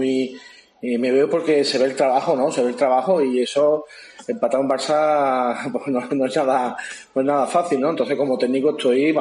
Speaker 18: me veo porque se ve el trabajo, ¿no? Se ve el trabajo y eso, empatar un Barça pues no es nada fácil, ¿no? Entonces, como técnico estoy,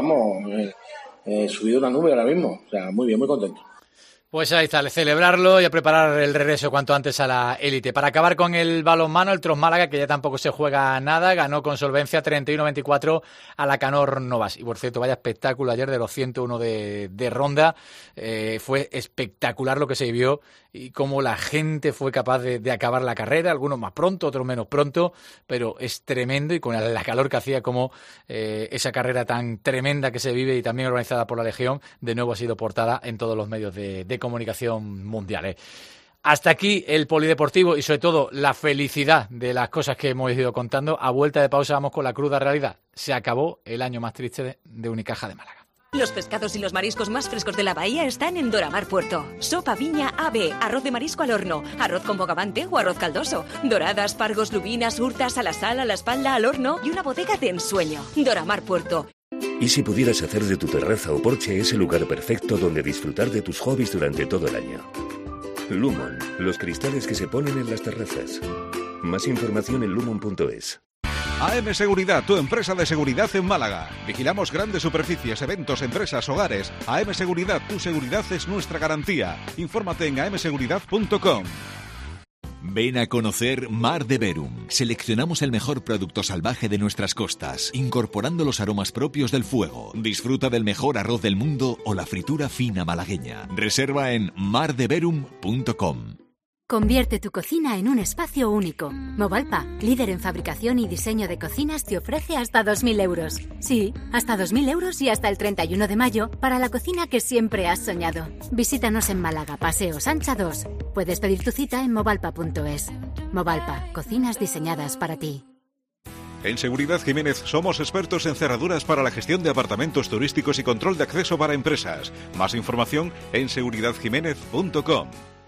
Speaker 18: subido una nube ahora mismo. O sea, muy bien, muy contento.
Speaker 4: Pues ahí está, celebrarlo y a preparar el regreso cuanto antes a la élite. Para acabar con el balonmano, el Tros Málaga, que ya tampoco se juega nada, ganó con solvencia 31-24 a la Canor Novas. Y por cierto, vaya espectáculo ayer de los 101 de Ronda. Fue espectacular lo que se vivió y cómo la gente fue capaz de acabar la carrera, algunos más pronto, otros menos pronto, pero es tremendo y con la calor que hacía, como esa carrera tan tremenda que se vive y también organizada por la Legión, de nuevo ha sido portada en todos los medios de comunicación mundiales. Hasta aquí el polideportivo y sobre todo la felicidad de las cosas que hemos ido contando. A vuelta de pausa vamos con la cruda realidad. Se acabó el año más triste de Unicaja de Málaga.
Speaker 20: Los pescados y los mariscos más frescos de la bahía están en Doramar Puerto. Sopa, viña, ave, arroz de marisco al horno, arroz con bogavante o arroz caldoso, doradas, pargos, lubinas, hurtas, a la sal, a la espalda, al horno y una bodega de ensueño. Doramar Puerto.
Speaker 21: ¿Y si pudieras hacer de tu terraza o porche ese lugar perfecto donde disfrutar de tus hobbies durante todo el año? Lumon, los cristales que se ponen en las terrazas. Más información en lumon.es.
Speaker 11: AM Seguridad, tu empresa de seguridad en Málaga. Vigilamos grandes superficies, eventos, empresas, hogares. AM Seguridad, tu seguridad es nuestra garantía. Infórmate en amseguridad.com.
Speaker 22: Ven a conocer Mar de Verum. Seleccionamos el mejor producto salvaje de nuestras costas, incorporando los aromas propios del fuego. Disfruta del mejor arroz del mundo o la fritura fina malagueña. Reserva en mardeverum.com.
Speaker 13: Convierte tu cocina en un espacio único. Movalpa, líder en fabricación y diseño de cocinas, te ofrece hasta 2.000 euros. Sí, hasta 2.000 euros y hasta el 31 de mayo para la cocina que siempre has soñado. Visítanos en Málaga, Paseo Sancha 2. Puedes pedir tu cita en movalpa.es. Movalpa, cocinas diseñadas para ti.
Speaker 11: En Seguridad Jiménez somos expertos en cerraduras para la gestión de apartamentos turísticos y control de acceso para empresas. Más información en seguridadjiménez.com.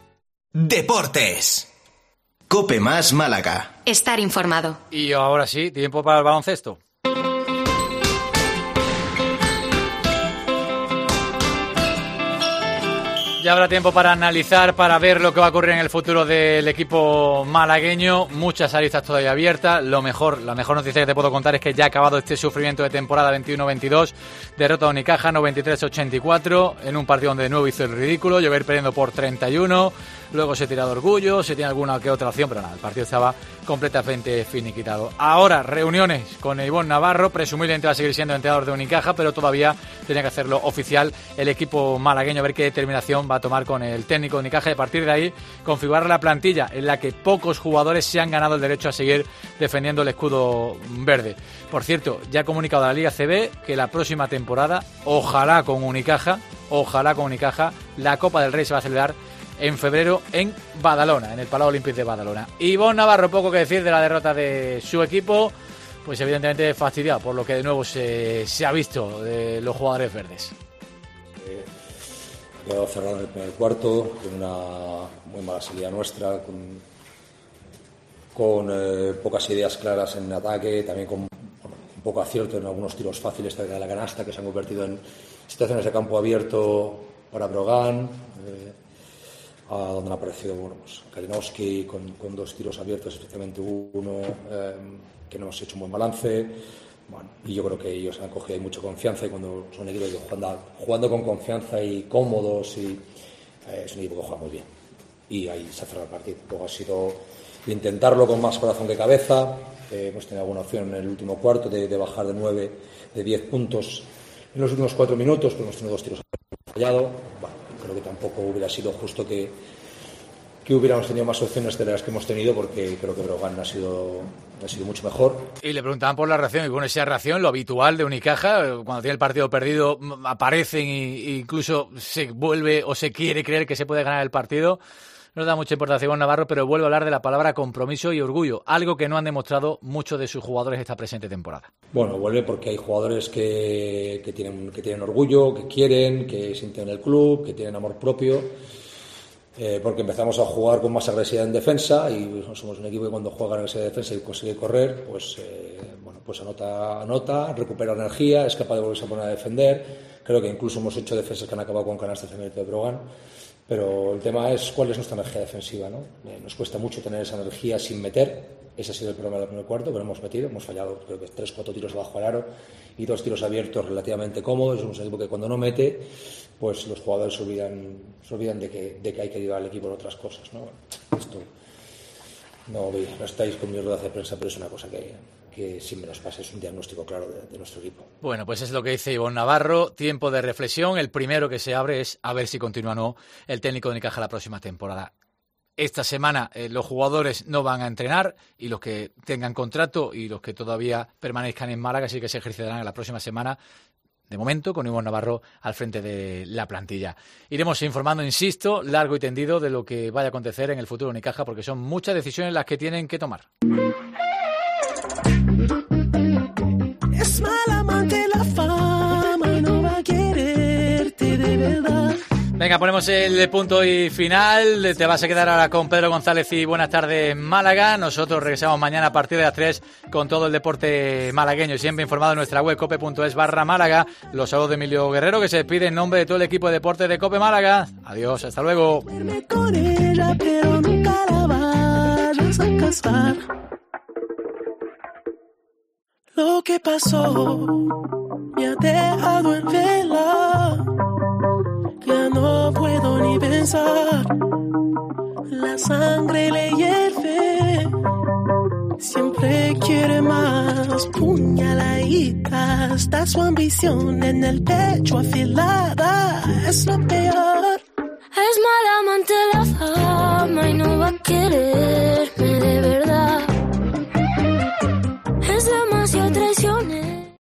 Speaker 1: Deportes. COPE más Málaga.
Speaker 20: Estar informado.
Speaker 4: Y ahora sí, tiempo para el baloncesto. Ya habrá tiempo para analizar, para ver lo que va a ocurrir en el futuro del equipo malagueño. Muchas aristas todavía abiertas. La mejor noticia que te puedo contar es que ya ha acabado este sufrimiento de temporada 21-22. Derrota a Unicaja 93-84 en un partido donde de nuevo hizo el ridículo. Llegó a ir perdiendo por 31. Luego se tira de orgullo, se tiene alguna que otra opción, pero nada, el partido estaba completamente finiquitado. Ahora, reuniones con Ivonne Navarro, presumiblemente va a seguir siendo entrenador de Unicaja, pero todavía tenía que hacerlo oficial el equipo malagueño, a ver qué determinación va a tomar con el técnico de Unicaja y a partir de ahí configurar la plantilla en la que pocos jugadores se han ganado el derecho a seguir defendiendo el escudo verde. Por cierto, ya ha comunicado a la Liga CB que la próxima temporada, ojalá con Unicaja, la Copa del Rey se va a celebrar en febrero en Badalona, en el Palau Olímpic de Badalona. Ivonne Navarro, poco que decir de la derrota de su equipo, pues evidentemente fastidiado por lo que de nuevo se ha visto de los jugadores verdes.
Speaker 25: Quedado cerrado en el primer cuarto, con una muy mala salida nuestra, con pocas ideas claras en ataque, también con poco acierto en algunos tiros fáciles de la canasta que se han convertido en situaciones de campo abierto para Brogan, donde han aparecido Kalinowski con 2 tiros abiertos, especialmente uno que no hemos hecho un buen balance. Bueno, y yo creo que ellos han cogido ahí mucha confianza y cuando son equipos jugando con confianza y cómodos, y es un equipo que juega muy bien. Y ahí se ha cerrado el partido. Luego ha sido intentarlo con más corazón que cabeza. Hemos tenido alguna opción en el último cuarto de bajar de 10 puntos en los últimos 4 minutos, pero hemos tenido 2 tiros fallado. Bueno, creo que tampoco hubiera sido justo que hubiéramos tenido más opciones de las que hemos tenido, porque creo que Brogan ha sido mucho mejor. Y le preguntaban por la reacción, y con esa reacción, lo habitual de Unicaja, cuando tiene el partido perdido, aparecen e incluso se vuelve o se quiere creer que se puede ganar el partido.
Speaker 4: no le da mucha importancia a Ivonne Navarro, pero vuelvo a hablar de la palabra compromiso y orgullo, algo que no han demostrado muchos de sus jugadores esta presente temporada.
Speaker 25: Bueno, vuelve porque hay jugadores que tienen orgullo, que quieren, que sienten el club, que tienen amor propio, porque empezamos a jugar con más agresividad en defensa y somos un equipo que cuando juega agresividad en defensa y consigue correr, pues anota, recupera energía, es capaz de volverse a poner a defender. Creo que incluso hemos hecho defensas que han acabado con canastas de mérito de Brogan, pero el tema es cuál es nuestra energía defensiva, ¿no? Nos cuesta mucho tener esa energía sin meter. Ese ha sido el problema del primer cuarto, pero hemos fallado creo que 3-4 tiros bajo el aro y 2 tiros abiertos relativamente cómodos. Es un equipo que cuando no mete, pues los jugadores se olvidan de que hay que ayudar al equipo en otras cosas, ¿no? Esto no estáis con mi rueda de prensa, pero es una cosa que siempre nos pasa, es un diagnóstico claro de nuestro equipo.
Speaker 4: Bueno, pues es lo que dice Ivonne Navarro, tiempo de reflexión, el primero que se abre es a ver si continúa o no el técnico de Unicaja la próxima temporada. Esta semana los jugadores no van a entrenar y los que tengan contrato y los que todavía permanezcan en Málaga sí que se ejercitarán en la próxima semana, de momento con Ivonne Navarro al frente de la plantilla. Iremos informando, insisto, largo y tendido de lo que vaya a acontecer en el futuro de Unicaja porque son muchas decisiones las que tienen que tomar.
Speaker 3: Es mala amante la fama y no va a quererte de verdad.
Speaker 4: Venga, ponemos el punto y final. Te vas a quedar ahora con Pedro González y Buenas tardes Málaga. Nosotros regresamos mañana a partir de las 3 con todo el deporte malagueño. Siempre informado en nuestra web cope.es/Málaga. Los saludos de Emilio Guerrero, que se despide en nombre de todo el equipo de deportes de Cope Málaga. Adiós, hasta luego.
Speaker 3: Con ella, pero nunca la vayas a casar. Lo que pasó me ha dejado en vela. Ya no puedo ni pensar. La sangre le hierve. Siempre quiere más. Puñaladita. Está su ambición en el pecho afilada. Es lo peor.
Speaker 6: Es mala amante la fama y no va a quererme de verdad. Es demasiado traicionera.